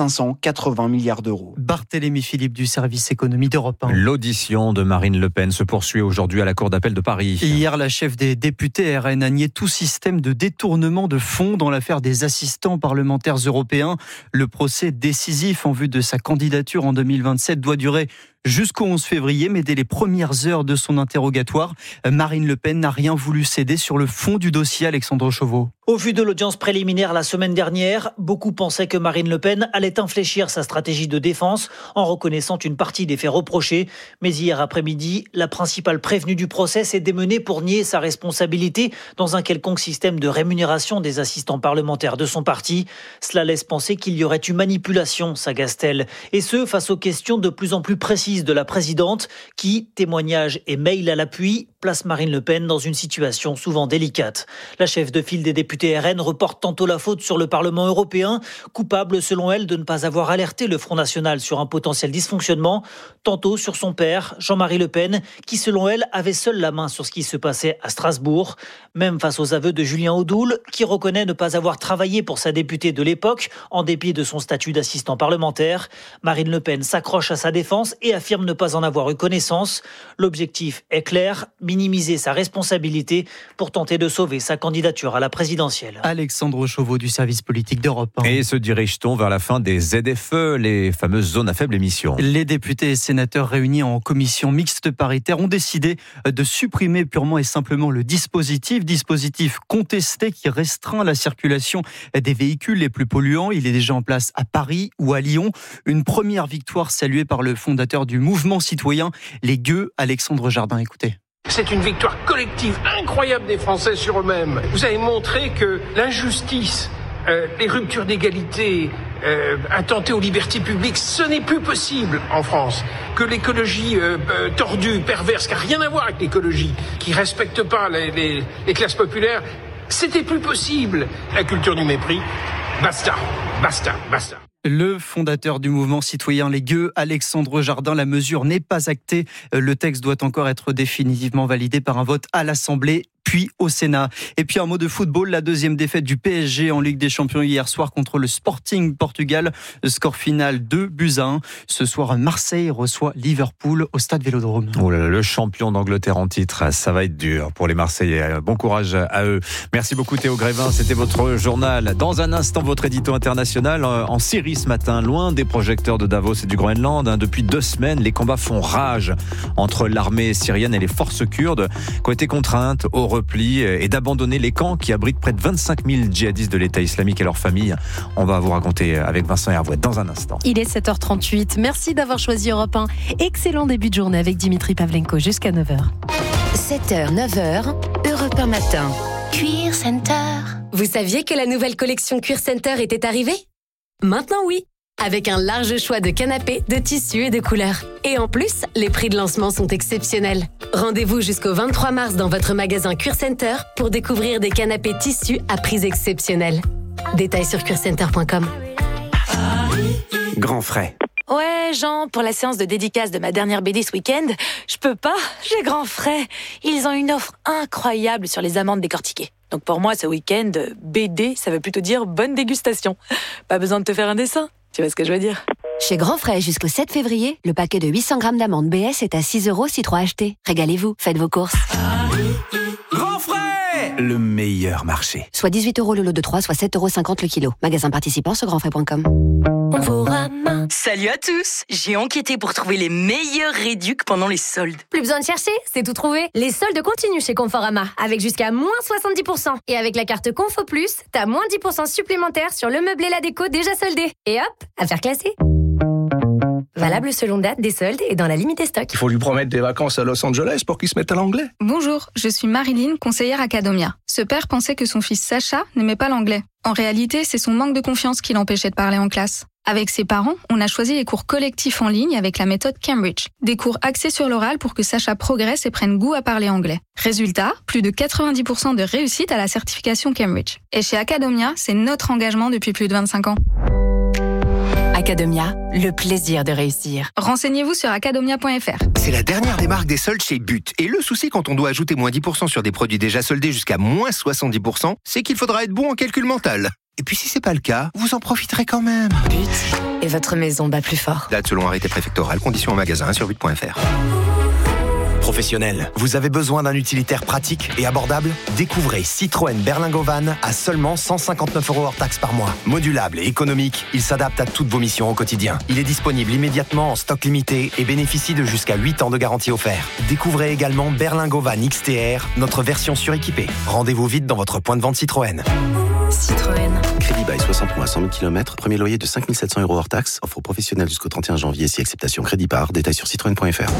580 milliards d'euros. Barthélémy Philippe du service économie d'Europe 1. L'audition de Marine Le Pen se poursuit aujourd'hui à la Cour d'appel de Paris. Hier, la chef des députés RN a nié tout système de détournement de fonds dans l'affaire des assistants parlementaires européens. Le procès décisif en vue de sa candidature en 2027 doit durer jusqu'au 11 février, mais dès les premières heures de son interrogatoire, Marine Le Pen n'a rien voulu céder sur le fond du dossier. Alexandre Chauveau. Au vu de l'audience préliminaire la semaine dernière, beaucoup pensaient que Marine Le Pen allait infléchir sa stratégie de défense en reconnaissant une partie des faits reprochés. Mais hier après-midi, la principale prévenue du procès s'est démenée pour nier sa responsabilité dans un quelconque système de rémunération des assistants parlementaires de son parti. Cela laisse penser qu'il y aurait eu manipulation, s'agace-t-elle. Et ce, face aux questions de plus en plus précises de la présidente qui, témoignages et mails à l'appui, place Marine Le Pen dans une situation souvent délicate. La chef de file des députés RN reporte tantôt la faute sur le Parlement européen, coupable selon elle de ne pas avoir alerté le Front National sur un potentiel dysfonctionnement, tantôt sur son père, Jean-Marie Le Pen, qui selon elle avait seul la main sur ce qui se passait à Strasbourg. Même face aux aveux de Julien Audoul, qui reconnaît ne pas avoir travaillé pour sa députée de l'époque, en dépit de son statut d'assistant parlementaire, Marine Le Pen s'accroche à sa défense et affirme ne pas en avoir eu connaissance. L'objectif est clair, minimiser sa responsabilité pour tenter de sauver sa candidature à la présidentielle. Alexandre Chauveau du service politique d'Europe 1. Et se dirige-t-on vers la fin des ZFE, les fameuses zones à faible émission? Les députés et sénateurs réunis en commission mixte paritaire ont décidé de supprimer purement et simplement le dispositif contesté qui restreint la circulation des véhicules les plus polluants. Il est déjà en place à Paris ou à Lyon. Une première victoire saluée par le fondateur du mouvement citoyen, les Gueux, Alexandre Jardin. Écoutez. C'est une victoire collective incroyable des Français sur eux-mêmes. Vous avez montré que l'injustice, les ruptures d'égalité, attenter aux libertés publiques, ce n'est plus possible en France. Que l'écologie tordue, perverse, qui n'a rien à voir avec l'écologie, qui ne respecte pas les classes populaires, c'était plus possible. La culture du mépris, basta, basta, basta. Le fondateur du mouvement citoyen Les Gueux, Alexandre Jardin, la mesure n'est pas actée. Le texte doit encore être définitivement validé par un vote à l'Assemblée puis au Sénat. Et puis un mot de football, la deuxième défaite du PSG en Ligue des Champions hier soir contre le Sporting Portugal. Score final 2-1. Ce soir, Marseille reçoit Liverpool au stade Vélodrome. Oh là là, le champion d'Angleterre en titre, ça va être dur pour les Marseillais. Bon courage à eux. Merci beaucoup Théo Grévin, c'était votre journal. Dans un instant, votre édito international en Syrie ce matin, loin des projecteurs de Davos et du Groenland. Depuis 2 semaines, les combats font rage entre l'armée syrienne et les forces kurdes qui ont été contraintes au repli et d'abandonner les camps qui abritent près de 25 000 djihadistes de l'État islamique et leurs familles. On va vous raconter avec Vincent Hervouet dans un instant. Il est 7h38. Merci d'avoir choisi Europe 1. Excellent début de journée avec Dimitri Pavlenko jusqu'à 9h. 7h, 9h, Europe 1 matin. Cuir Center. Vous saviez que la nouvelle collection Cuir Center était arrivée ? Maintenant oui, avec un large choix de canapés, de tissus et de couleurs. Et en plus, les prix de lancement sont exceptionnels. Rendez-vous jusqu'au 23 mars dans votre magasin Cuir Center pour découvrir des canapés tissus à prix exceptionnels. Détails sur cuircenter.com. Grand frais. Ouais, Jean, pour la séance de dédicace de ma dernière BD ce week-end, je peux pas, j'ai grand frais. Ils ont une offre incroyable sur les amandes décortiquées. Donc pour moi, ce week-end, BD, ça veut plutôt dire bonne dégustation. Pas besoin de te faire un dessin, tu vois ce que je veux dire. Chez Grand Frais, jusqu'au 7 février, le paquet de 800 grammes d'amandes BS est à 6 € si 3 achetés. Régalez-vous, faites vos courses. Grand frais, le meilleur marché. Soit 18 € le lot de 3, soit 7,50 € le kilo. Magasin participant sur grandfrais.com. Salut à tous. J'ai enquêté pour trouver les meilleurs réducs pendant les soldes. Plus besoin de chercher, c'est tout trouvé. Les soldes continuent chez Conforama, avec jusqu'à moins 70%. Et avec la carte Confo Plus, t'as moins 10% supplémentaires sur le meuble et la déco déjà soldés. Et hop, affaire classée. Valable selon date des soldes et dans la limite des stocks. Il faut lui promettre des vacances à Los Angeles pour qu'il se mette à l'anglais. Bonjour, je suis Marilyn, conseillère Academia. Ce père pensait que son fils Sacha n'aimait pas l'anglais. En réalité, c'est son manque de confiance qui l'empêchait de parler en classe. Avec ses parents, on a choisi les cours collectifs en ligne avec la méthode Cambridge. Des cours axés sur l'oral pour que Sacha progresse et prenne goût à parler anglais. Résultat, plus de 90% de réussite à la certification Cambridge. Et chez Academia, c'est notre engagement depuis plus de 25 ans. Academia, le plaisir de réussir. Renseignez-vous sur academia.fr. C'est la dernière des marques des soldes chez But. Et le souci quand on doit ajouter moins 10% sur des produits déjà soldés jusqu'à moins 70%, c'est qu'il faudra être bon en calcul mental. Et puis si c'est pas le cas, vous en profiterez quand même. But et votre maison bat plus fort. Date selon arrêté préfectoral, conditions en magasin sur but.fr. Professionnel, vous avez besoin d'un utilitaire pratique et abordable ? Découvrez Citroën Berlingo Van à seulement 159 € hors taxe par mois. Modulable et économique, il s'adapte à toutes vos missions au quotidien. Il est disponible immédiatement en stock limité et bénéficie de jusqu'à 8 ans de garantie offerte. Découvrez également Berlingo Van XTR, notre version suréquipée. Rendez-vous vite dans votre point de vente Citroën. Citroën. Crédit bail 60 mois, 100 000 km, premier loyer de 5 700 € hors taxe, offre professionnelle jusqu'au 31 janvier si acceptation crédit par, détails sur citroën.fr.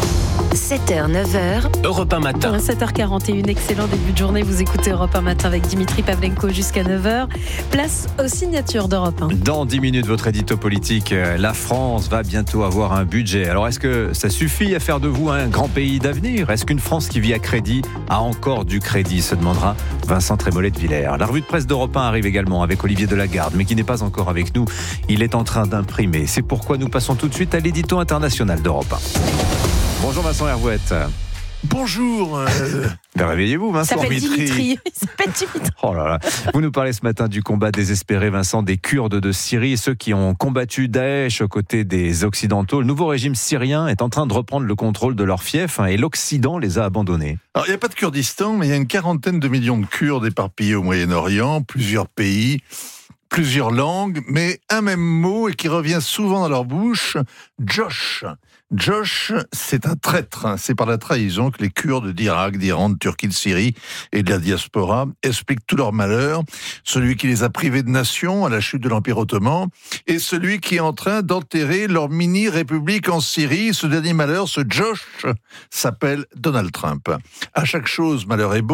7h, 9h. Europe 1 matin. 7h41, excellent début de journée. Vous écoutez Europe 1 matin avec Dimitri Pavlenko jusqu'à 9h. Place aux signatures d'Europe 1. Dans 10 minutes, votre édito politique. La France va bientôt avoir un budget. Alors, est-ce que ça suffit à faire de vous un grand pays d'avenir ? Est-ce qu'une France qui vit à crédit a encore du crédit ? Se demandera Vincent Trémollet de Villers. La revue de presse d'Europe 1 arrive également avec Olivier Delagarde, mais qui n'est pas encore avec nous. Il est en train d'imprimer. C'est pourquoi nous passons tout de suite à l'édito international d'Europe 1. Bonjour Vincent Hervouet. Bonjour. Réveillez-vous Vincent. Ça s'appelle Dimitri. Oh là là. Vous nous parlez ce matin du combat désespéré, Vincent, des Kurdes de Syrie, ceux qui ont combattu Daesh aux côtés des Occidentaux. Le nouveau régime syrien est en train de reprendre le contrôle de leur fief et l'Occident les a abandonnés. Alors il n'y a pas de Kurdistan, mais il y a une quarantaine de millions de Kurdes éparpillés au Moyen-Orient, plusieurs pays, plusieurs langues, mais un même mot et qui revient souvent dans leur bouche, Josh. Josh, c'est un traître. C'est par la trahison que les Kurdes d'Irak, d'Iran, de Turquie, de Syrie et de la diaspora expliquent tout leur malheur. Celui qui les a privés de nation à la chute de l'Empire ottoman et celui qui est en train d'enterrer leur mini-république en Syrie. Ce dernier malheur, ce Josh, s'appelle Donald Trump. À chaque chose, malheur est bon.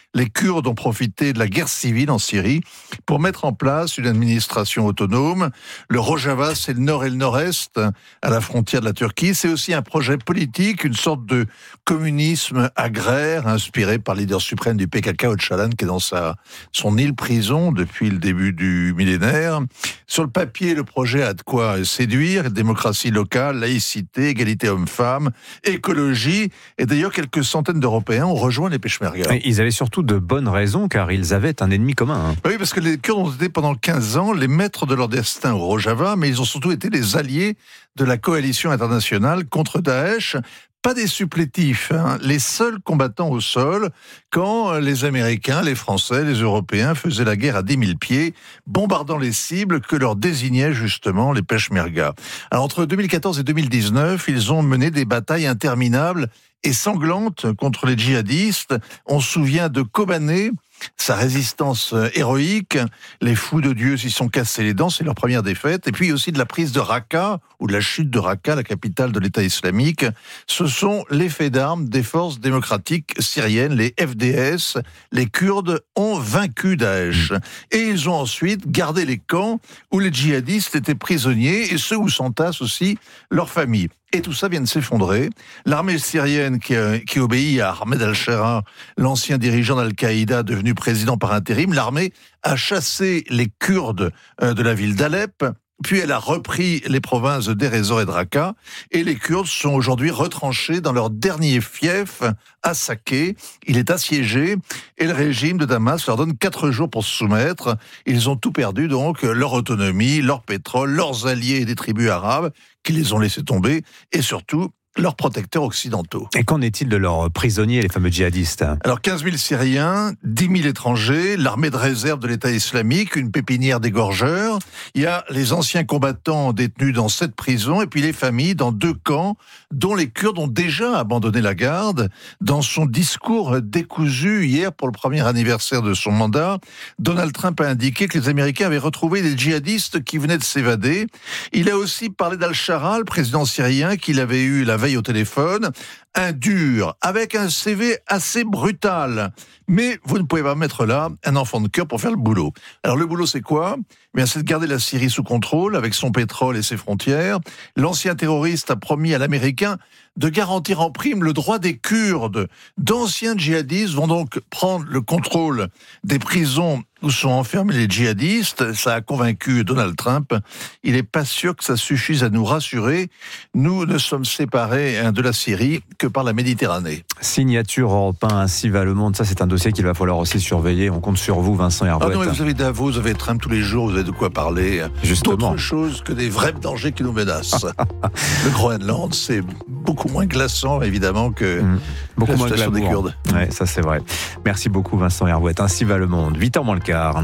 Les Kurdes ont profité de la guerre civile en Syrie pour mettre en place une administration autonome. Le Rojava, c'est le nord et le nord-est, à la frontière de la Turquie. C'est aussi un projet politique, une sorte de communisme agraire, inspiré par le leader suprême du PKK, Öcalan, qui est dans son île prison depuis le début du millénaire. Sur le papier, le projet a de quoi séduire, démocratie locale, laïcité, égalité homme-femme, écologie, et d'ailleurs quelques centaines d'Européens ont rejoint les Peshmerga. Et ils avaient surtout de bonnes raisons, car ils avaient un ennemi commun. Oui, parce que les Kurdes ont été pendant 15 ans les maîtres de leur destin au Rojava, mais ils ont surtout été les alliés de la coalition internationale contre Daesh. Pas des supplétifs, les seuls combattants au sol quand les Américains, les Français, les Européens faisaient la guerre à 10 000 pieds, bombardant les cibles que leur désignaient justement les Peshmerga. Alors entre 2014 et 2019, ils ont mené des batailles interminables et sanglantes contre les djihadistes. On se souvient de Kobané, sa résistance héroïque, les fous de Dieu s'y sont cassés les dents, c'est leur première défaite, et puis aussi de la prise de Raqqa, ou de la chute de Raqqa, la capitale de l'État islamique. Ce sont les faits d'armes des forces démocratiques syriennes, les FDS. Les Kurdes ont vaincu Daesh. Et ils ont ensuite gardé les camps où les djihadistes étaient prisonniers, et ceux où s'entassent aussi leurs familles. Et tout ça vient de s'effondrer. L'armée syrienne qui obéit à Ahmed al-Shara, l'ancien dirigeant d'Al-Qaïda devenu président par intérim, l'armée a chassé les Kurdes de la ville d'Alep, puis elle a repris les provinces de Deir ez-Zor et de Raqqa, et les Kurdes sont aujourd'hui retranchés dans leur dernier fief à Saqqé. Il est assiégé, et le régime de Damas leur donne 4 jours pour se soumettre. Ils ont tout perdu, donc, leur autonomie, leur pétrole, leurs alliés des tribus arabes, qui les ont laissés tomber, et surtout, leurs protecteurs occidentaux. Et qu'en est-il de leurs prisonniers, les fameux djihadistes ? Alors 15 000 Syriens, 10 000 étrangers, l'armée de réserve de l'État islamique, une pépinière d'égorgeurs. Il y a les anciens combattants détenus dans 7 prisons, et puis les familles dans 2 camps, dont les Kurdes ont déjà abandonné la garde. Dans son discours décousu hier pour le premier anniversaire de son mandat, Donald Trump a indiqué que les Américains avaient retrouvé des djihadistes qui venaient de s'évader. Il a aussi parlé d'Al-Shara, le président syrien, qu'il avait eu la veille au téléphone, un dur, avec un CV assez brutal. Mais vous ne pouvez pas mettre là un enfant de cœur pour faire le boulot. Alors le boulot, c'est quoi ? Bien, c'est de garder la Syrie sous contrôle, avec son pétrole et ses frontières. L'ancien terroriste a promis à l'Américain de garantir en prime le droit des Kurdes. D'anciens djihadistes vont donc prendre le contrôle des prisons où sont enfermés les djihadistes. Ça a convaincu Donald Trump. Il n'est pas sûr que ça suffise à nous rassurer. Nous ne sommes séparés de la Syrie que par la Méditerranée. Signature Europe 1, ainsi va le monde. Ça, c'est un dossier qu'il va falloir aussi surveiller. On compte sur vous, Vincent Hervouet. Ah non, mais vous avez Davos, vous avez Trump tous les jours, vous avez de quoi parler. Justement. D'autres choses que des vrais dangers qui nous menacent. Le Groenland, c'est beaucoup moins glaçant, évidemment, que beaucoup la moins situation des glamour. Kurdes. Ouais, ça c'est vrai. Merci beaucoup, Vincent Hervouet. Ainsi va le monde. 8h moins le quart.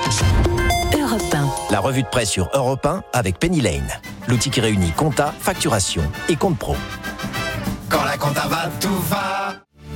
Europe 1. La revue de presse sur Europe 1 avec Penny Lane. L'outil qui réunit compta, facturation et compte pro. Quand la compta va, tout va.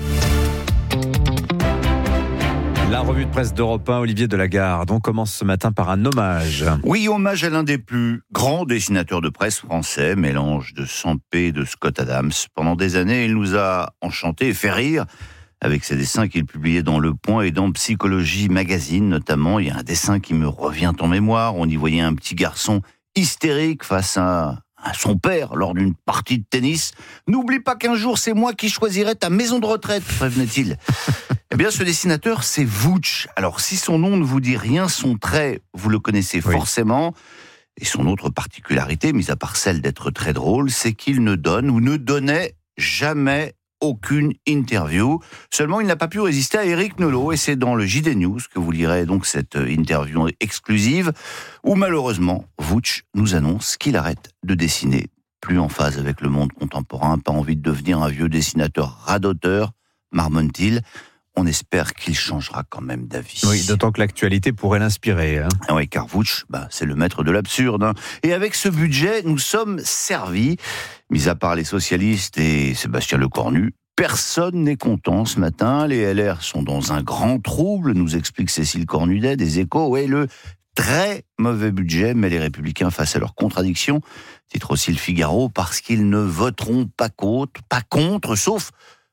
La revue de presse d'Europe 1, Olivier Delagarde. On commence ce matin par un hommage. Oui, hommage à l'un des plus grands dessinateurs de presse français, mélange de Sampé et de Scott Adams. Pendant des années, il nous a enchantés et fait rire avec ses dessins qu'il publiait dans Le Point et dans Psychologie Magazine notamment. Il y a un dessin qui me revient en mémoire. On y voyait un petit garçon hystérique face à son père lors d'une partie de tennis. « N'oublie pas qu'un jour, c'est moi qui choisirai ta maison de retraite », prévenait-il. Eh bien, ce dessinateur, c'est Vooch. Alors, si son nom ne vous dit rien, son trait, vous le connaissez forcément. Et son autre particularité, mis à part celle d'être très drôle, c'est qu'il ne donne ou ne donnait jamais aucune interview. Seulement, il n'a pas pu résister à Éric Nolot, et c'est dans le JD News que vous lirez donc cette interview exclusive, où malheureusement, Vooch nous annonce qu'il arrête de dessiner, plus en phase avec le monde contemporain, pas envie de devenir un vieux dessinateur radoteur, marmonne-t-il. On espère qu'il changera quand même d'avis. Oui, d'autant que l'actualité pourrait l'inspirer. Oui, car Vooch, c'est le maître de l'absurde. Et avec ce budget, nous sommes servis. Mis à part les socialistes et Sébastien Lecornu, personne n'est content ce matin. Les LR sont dans un grand trouble, nous explique Cécile Cornudet des Échos. Oui, le très mauvais budget met les Républicains face à leurs contradictions. Titre aussi le Figaro, parce qu'ils ne voteront pas contre, sauf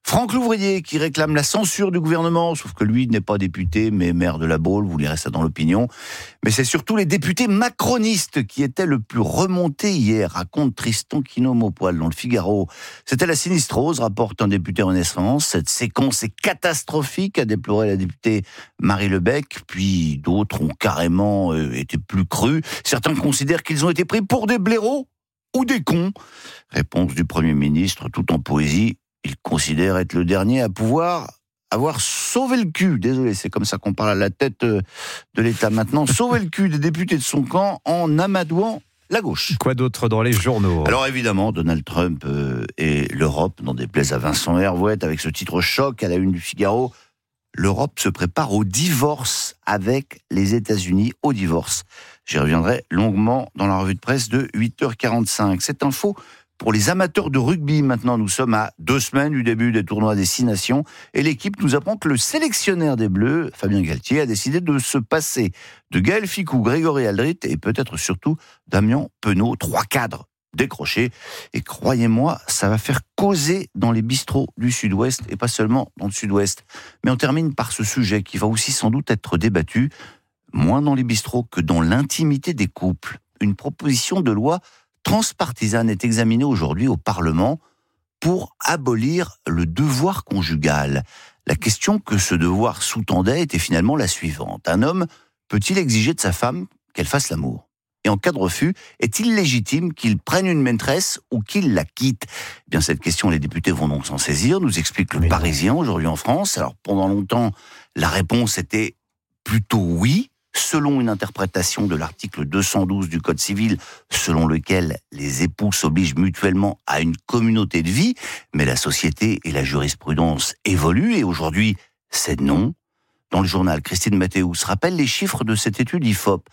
Franck Louvrier qui réclame la censure du gouvernement, sauf que lui n'est pas député mais maire de la Baule, vous lirez ça dans l'opinion. Mais c'est surtout les députés macronistes qui étaient le plus remontés hier, raconte Tristan Quinault-Maupoil dans le Figaro. C'était la sinistrose, rapporte un député Renaissance. Cette séquence est catastrophique, a déploré la députée Marie Lebec, puis d'autres ont carrément été plus crus. Certains considèrent qu'ils ont été pris pour des blaireaux ou des cons. Réponse du Premier ministre, tout en poésie. Il considère être le dernier à pouvoir avoir sauvé le cul. Désolé, c'est comme ça qu'on parle à la tête de l'État maintenant. Sauver le cul des députés de son camp en amadouant la gauche. Quoi d'autre dans les journaux ? Alors évidemment, Donald Trump et l'Europe, n'en déplaise à Vincent Hervouet, avec ce titre choc à la une du Figaro. L'Europe se prépare au divorce avec les États-Unis, au divorce. J'y reviendrai longuement dans la revue de presse de 8h45. Cette info pour les amateurs de rugby. Maintenant, nous sommes à 2 semaines du début des tournois des 6 nations et l'équipe nous apprend que le sélectionneur des Bleus, Fabien Galtier, a décidé de se passer de Gaël Fickou, Grégory Aldrit et peut-être surtout Damien Penaud, 3 cadres décrochés. Et croyez-moi, ça va faire causer dans les bistrots du Sud-Ouest et pas seulement dans le Sud-Ouest. Mais on termine par ce sujet qui va aussi sans doute être débattu, moins dans les bistrots que dans l'intimité des couples. Une proposition de loi transpartisane est examinée aujourd'hui au Parlement pour abolir le devoir conjugal. La question que ce devoir sous-tendait était finalement la suivante. Un homme peut-il exiger de sa femme qu'elle fasse l'amour ? Et en cas de refus, est-il légitime qu'il prenne une maîtresse ou qu'il la quitte ? Eh bien, cette question, les députés vont donc s'en saisir, nous explique le Parisien aujourd'hui en France. Alors, pendant longtemps, la réponse était plutôt oui, selon une interprétation de l'article 212 du Code civil, selon lequel les époux s'obligent mutuellement à une communauté de vie, mais la société et la jurisprudence évoluent, et aujourd'hui, c'est non. Dans le journal, Christine Mathéus rappelle les chiffres de cette étude IFOP.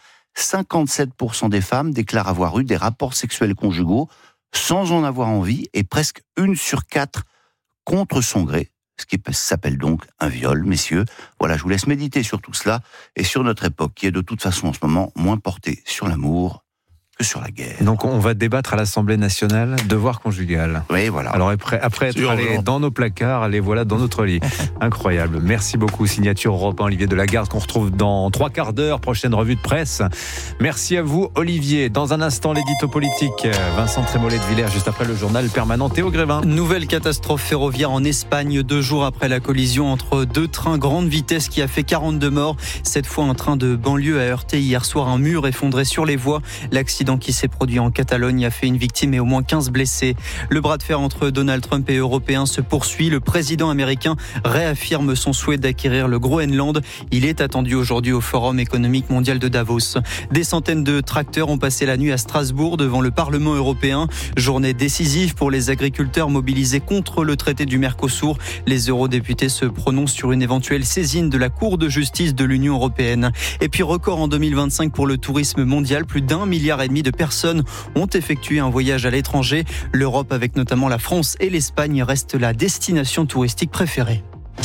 57% des femmes déclarent avoir eu des rapports sexuels conjugaux sans en avoir envie, et presque 1 sur 4 contre son gré. Ce qui s'appelle donc un viol, messieurs. Voilà, je vous laisse méditer sur tout cela et sur notre époque, qui est de toute façon en ce moment moins portée sur l'amour que sur la guerre. Donc on va débattre à l'Assemblée nationale, devoir conjugal. Oui, voilà. Alors après être allé dans nos placards, les voilà dans notre lit. Incroyable. Merci beaucoup. Signature Europe 1, Olivier Delagarde, qu'on retrouve dans 3 quarts d'heure, prochaine revue de presse. Merci à vous, Olivier. Dans un instant, l'édito politique. Vincent Trémollet de Villers, juste après le journal permanent Théo Grévin. Nouvelle catastrophe ferroviaire en Espagne, 2 jours après la collision entre 2 trains grande vitesse qui a fait 42 morts. Cette fois, un train de banlieue a heurté hier soir un mur effondré sur les voies. L'accident qui s'est produit en Catalogne a fait une victime et au moins 15 blessés. Le bras de fer entre Donald Trump et Européens se poursuit. Le président américain réaffirme son souhait d'acquérir le Groenland. Il est attendu aujourd'hui au Forum économique mondial de Davos. Des centaines de tracteurs ont passé la nuit à Strasbourg devant le Parlement européen. Journée décisive pour les agriculteurs mobilisés contre le traité du Mercosur. Les eurodéputés se prononcent sur une éventuelle saisine de la Cour de justice de l'Union européenne. Et puis record en 2025 pour le tourisme mondial. Plus d'1,5 milliard de personnes ont effectué un voyage à l'étranger. L'Europe, avec notamment la France et l'Espagne, reste la destination touristique préférée.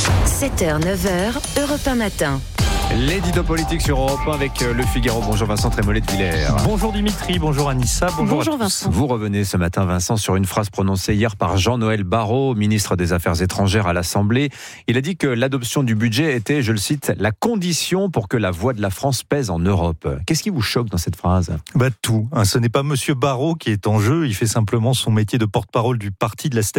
7h, 9h, Europe 1 matin. L'édito politique sur Europe 1 avec Le Figaro. Bonjour Vincent Trémollet de Villers. Bonjour Dimitri, bonjour Anissa, bonjour Vincent. Vous revenez ce matin, Vincent, sur une phrase prononcée hier par Jean-Noël Barrot, ministre des Affaires étrangères à l'Assemblée. Il a dit que l'adoption du budget était, je le cite, la condition pour que la voix de la France pèse en Europe. Qu'est-ce qui vous choque dans cette phrase ? Tout. Ce n'est pas Monsieur Barrot qui est en jeu. Il fait simplement son métier de porte-parole du parti de la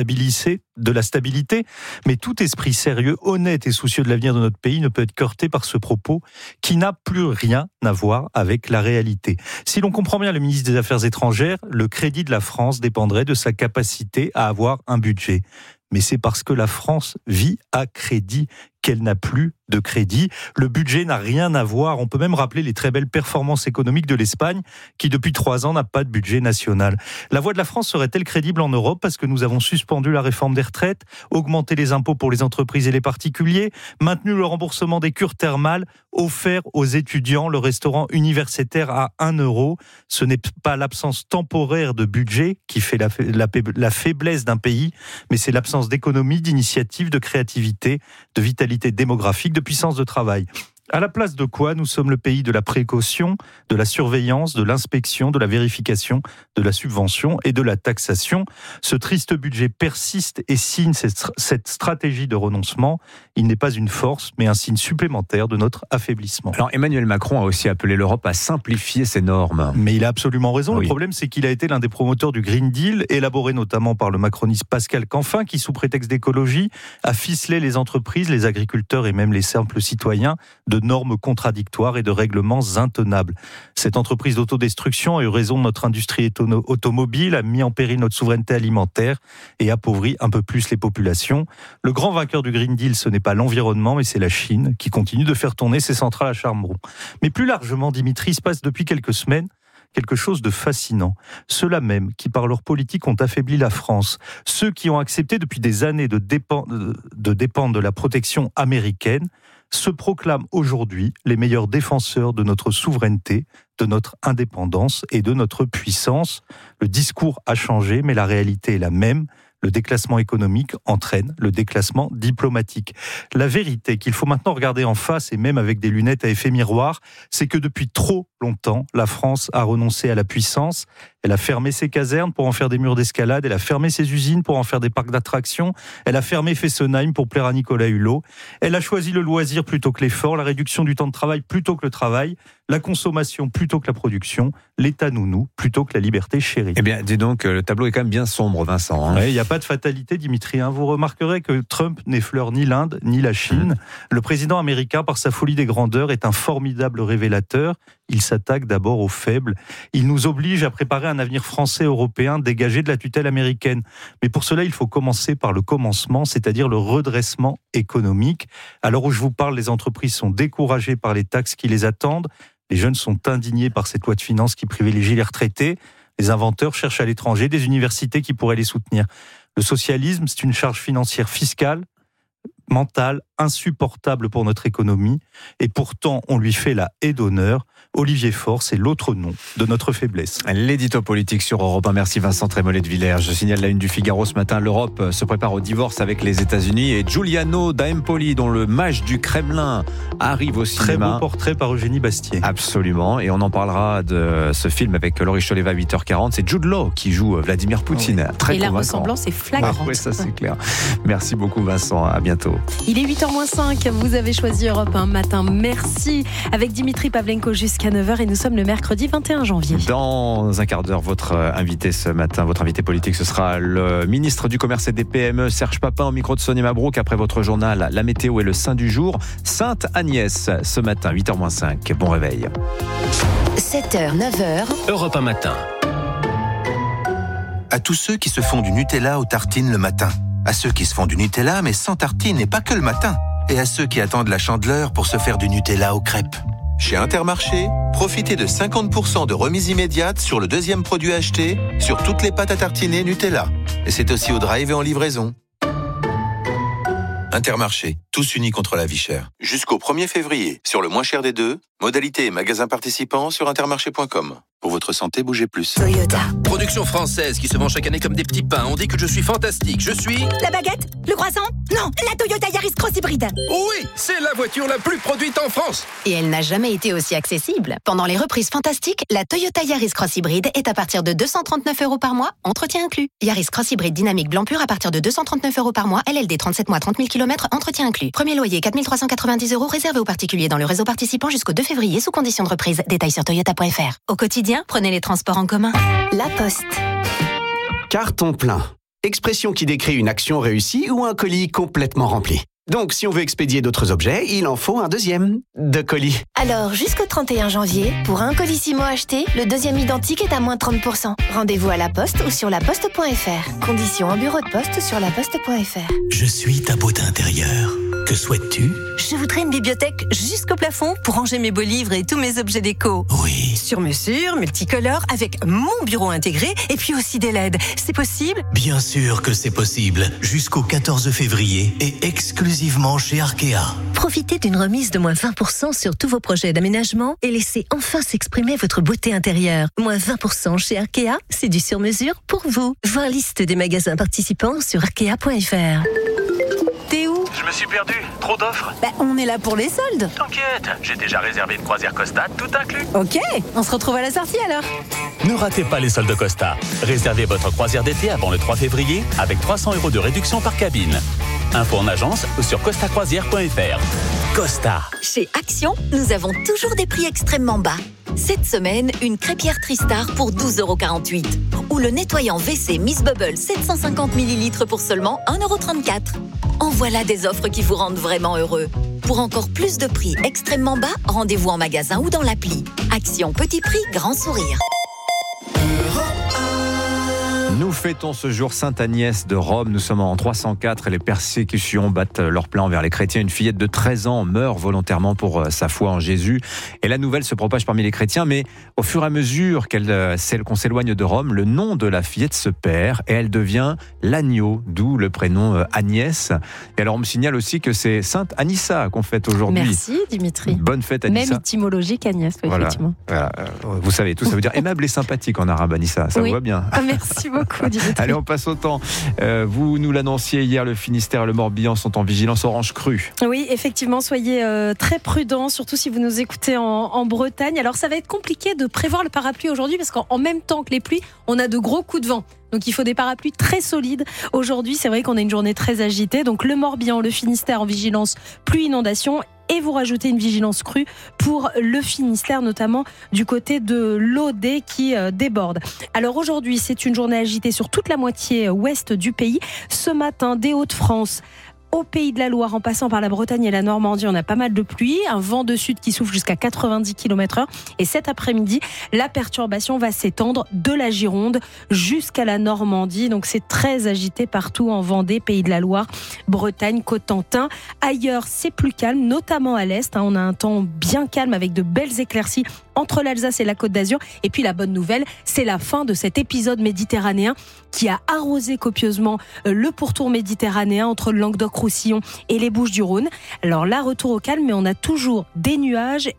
stabilité. Mais tout esprit sérieux, honnête et soucieux de l'avenir de notre pays ne peut être heurté par ce propos qui n'a plus rien à voir avec la réalité. Si l'on comprend bien le ministre des Affaires étrangères, le crédit de la France dépendrait de sa capacité à avoir un budget. Mais c'est parce que la France vit à crédit qu'elle n'a plus de crédit. Le budget n'a rien à voir. On peut même rappeler les très belles performances économiques de l'Espagne, qui depuis 3 ans n'a pas de budget national. La voix de la France serait-elle crédible en Europe parce que nous avons suspendu la réforme des retraites, augmenté les impôts pour les entreprises et les particuliers, maintenu le remboursement des cures thermales, offert aux étudiants le restaurant universitaire à 1 €. Ce n'est pas l'absence temporaire de budget qui fait la faiblesse d'un pays, mais c'est l'absence d'économie, d'initiative, de créativité, de vitalité démographique, de puissance de travail. À la place de quoi nous sommes le pays de la précaution, de la surveillance, de l'inspection, de la vérification, de la subvention et de la taxation. Ce triste budget persiste et signe cette stratégie de renoncement. Il n'est pas une force, mais un signe supplémentaire de notre affaiblissement. Alors Emmanuel Macron a aussi appelé l'Europe à simplifier ses normes. Mais il a absolument raison. Oui. Le problème, c'est qu'il a été l'un des promoteurs du Green Deal, élaboré notamment par le macroniste Pascal Canfin, qui, sous prétexte d'écologie, a ficelé les entreprises, les agriculteurs et même les simples citoyens de normes contradictoires et de règlements intenables. Cette entreprise d'autodestruction a eu raison de notre industrie automobile, a mis en péril notre souveraineté alimentaire et appauvri un peu plus les populations. Le grand vainqueur du Green Deal, ce n'est pas l'environnement, mais c'est la Chine, qui continue de faire tourner ses centrales à charbon. Mais plus largement, Dimitri, il se passe depuis quelques semaines quelque chose de fascinant. Ceux-là même qui, par leur politique, ont affaibli la France, ceux qui ont accepté depuis des années de dépendre de la protection américaine, se proclament aujourd'hui les meilleurs défenseurs de notre souveraineté, de notre indépendance et de notre puissance. Le discours a changé, mais la réalité est la même. Le déclassement économique entraîne le déclassement diplomatique. La vérité qu'il faut maintenant regarder en face, et même avec des lunettes à effet miroir, c'est que depuis trop longtemps, la France a renoncé à la puissance. Elle a fermé ses casernes pour en faire des murs d'escalade. Elle a fermé ses usines pour en faire des parcs d'attractions. Elle a fermé Fessenheim pour plaire à Nicolas Hulot. Elle a choisi le loisir plutôt que l'effort, la réduction du temps de travail plutôt que le travail, la consommation plutôt que la production, l'état nounou plutôt que la liberté chérie. Eh bien, dis donc, le tableau est quand même bien sombre, Vincent. Hein. Ouais, il n'y a pas de fatalité, Dimitri. Vous remarquerez que Trump n'effleure ni l'Inde ni la Chine. Le président américain, par sa folie des grandeurs, est un formidable révélateur. Il s'attaque d'abord aux faibles. Il nous oblige à préparer un avenir français européen dégagé de la tutelle américaine. Mais pour cela, il faut commencer par le commencement, c'est-à-dire le redressement économique. À l'heure où je vous parle, les entreprises sont découragées par les taxes qui les attendent. Les jeunes sont indignés par cette loi de finances qui privilégie les retraités. Les inventeurs cherchent à l'étranger des universités qui pourraient les soutenir. Le socialisme, c'est une charge financière fiscale, mentale, insupportable pour notre économie. Et pourtant, on lui fait la haie d'honneur. Olivier Faure, c'est l'autre nom de notre faiblesse. L'édito politique sur Europe 1. Merci Vincent Trémollet de Villers. Je signale la une du Figaro ce matin. L'Europe se prépare au divorce avec les États-Unis et Giuliano da Empoli, dont le mage du Kremlin arrive au cinéma. Très beau portrait par Eugénie Bastier. Absolument. Et on en parlera de ce film avec Laurie Choleva à 8h40. C'est Jude Law qui joue Vladimir Poutine. Oui. Très et convaincant. La ressemblance est flagrante. Oui, ça c'est clair. Merci beaucoup Vincent. À bientôt. Il est 8h-5. Vous avez choisi Europe 1 matin. Merci. Avec Dimitri Pavlenko jusqu'à 9h et nous sommes le mercredi 21 janvier. Dans un quart d'heure, votre invité ce matin, votre invité politique, ce sera le ministre du Commerce et des PME, Serge Papin, au micro de Sonia Mabrouk. Après votre journal, la météo et le saint du jour, Sainte Agnès, ce matin, 8h-5. Bon réveil. 7h, 9h. Europe 1 matin. À tous ceux qui se font du Nutella aux tartines le matin. À ceux qui se font du Nutella mais sans tartines et pas que le matin. Et à ceux qui attendent la Chandeleur pour se faire du Nutella aux crêpes. Chez Intermarché, profitez de 50% de remise immédiate sur le deuxième produit acheté sur toutes les pâtes à tartiner Nutella. Et c'est aussi au drive et en livraison. Intermarché, tous unis contre la vie chère. Jusqu'au 1er février, sur le moins cher des deux, modalités et magasins participants sur intermarché.com. Pour votre santé, bougez plus. Toyota. Production française qui se vend chaque année comme des petits pains. On dit que je suis fantastique. Je suis... La baguette? Le croissant? Non, la Toyota Yaris Cross Hybride. Oui, c'est la voiture la plus produite en France. Et elle n'a jamais été aussi accessible. Pendant les reprises fantastiques, la Toyota Yaris Cross Hybride est à partir de 239 € par mois, entretien inclus. Yaris Cross Hybride dynamique blanc pur à partir de 239 € par mois, LLD 37 mois, 30 000 km, entretien inclus. Premier loyer 4 390 € réservé aux particuliers dans le réseau participant jusqu'au 2 février sous conditions de reprise. Détails sur toyota.fr. Au quotidien, prenez les transports en commun. La Poste. Carton plein. Expression qui décrit une action réussie ou un colis complètement rempli. Donc, si on veut expédier d'autres objets, il en faut un deuxième de colis. Alors, jusqu'au 31 janvier, pour un Colissimo acheté, le deuxième identique est à moins 30%. Rendez-vous à la Poste ou sur laposte.fr. Conditions en bureau de poste sur laposte.fr. Je suis ta beauté intérieure. Que souhaites-tu? Je voudrais une bibliothèque jusqu'au plafond pour ranger mes beaux livres et tous mes objets déco. Oui. Sur mesure, multicolore, avec mon bureau intégré et puis aussi des LED. C'est possible? Bien sûr que c'est possible. Jusqu'au 14 février et exclusivement chez Arkea. Profitez d'une remise de moins 20% sur tous vos projets d'aménagement et laissez enfin s'exprimer votre beauté intérieure. Moins 20% chez Arkea, c'est du sur-mesure pour vous. Voir liste des magasins participants sur arkea.fr. T'es où? je me suis perdu. Trop d'offres. On est là pour les soldes. T'inquiète, j'ai déjà réservé une croisière Costa, tout inclus. Ok, on se retrouve à la sortie alors. Ne ratez pas les soldes Costa. Réservez votre croisière d'été avant le 3 février avec 300 € de réduction par cabine. Info en agence ou sur costacroisière.fr. Costa. Chez Action, nous avons toujours des prix extrêmement bas. Cette semaine, une crêpière Tristar pour 12,48 € ou le nettoyant WC Miss Bubble 750 ml pour seulement 1,34 €. En voilà des offres qui vous rendent vraiment heureux. Pour encore plus de prix extrêmement bas, rendez-vous en magasin ou dans l'appli. Action petit prix, grand sourire. Nous fêtons ce jour Sainte Agnès de Rome. Nous sommes en 304 et les persécutions battent leur plein envers les chrétiens. Une fillette de 13 ans meurt volontairement pour sa foi en Jésus. Et la nouvelle se propage parmi les chrétiens, mais au fur et à mesure qu'on s'éloigne de Rome, le nom de la fillette se perd et elle devient l'agneau, d'où le prénom Agnès. Et alors on me signale aussi que c'est Sainte Anissa qu'on fête aujourd'hui. Merci Dimitri. Bonne fête Anissa. Même étymologique Agnès, oui, voilà. Effectivement. Voilà. Vous savez tout, ça veut dire aimable et sympathique en arabe Anissa, ça vous va bien. Merci beaucoup Dimitri. Allez, on passe au temps. Vous nous l'annonciez hier, le Finistère et le Morbihan sont en vigilance orange crue. Oui, effectivement, soyez très prudents, surtout si vous nous écoutez en Bretagne. Alors, ça va être compliqué de prévoir le parapluie aujourd'hui parce qu'en même temps que les pluies, on a de gros coups de vent. Donc il faut des parapluies très solides. Aujourd'hui, c'est vrai qu'on a une journée très agitée. Donc le Morbihan, le Finistère en vigilance pluie inondation. Et vous rajoutez une vigilance crue pour le Finistère, notamment du côté de l'Audet qui déborde. Alors aujourd'hui, c'est une journée agitée sur toute la moitié ouest du pays. Ce matin, des Hauts-de-France au Pays de la Loire, en passant par la Bretagne et la Normandie, on a pas mal de pluie, un vent de sud qui souffle jusqu'à 90 km/h. Et cet après-midi, la perturbation va s'étendre de la Gironde jusqu'à la Normandie. Donc c'est très agité partout en Vendée, Pays de la Loire, Bretagne, Cotentin. Ailleurs, c'est plus calme, notamment à l'est. On a un temps bien calme avec de belles éclaircies entre l'Alsace et la Côte d'Azur. Et puis la bonne nouvelle, c'est la fin de cet épisode méditerranéen qui a arrosé copieusement le pourtour méditerranéen entre le Languedoc-Roussillon et les Bouches-du-Rhône. Alors là, retour au calme, mais on a toujours des nuages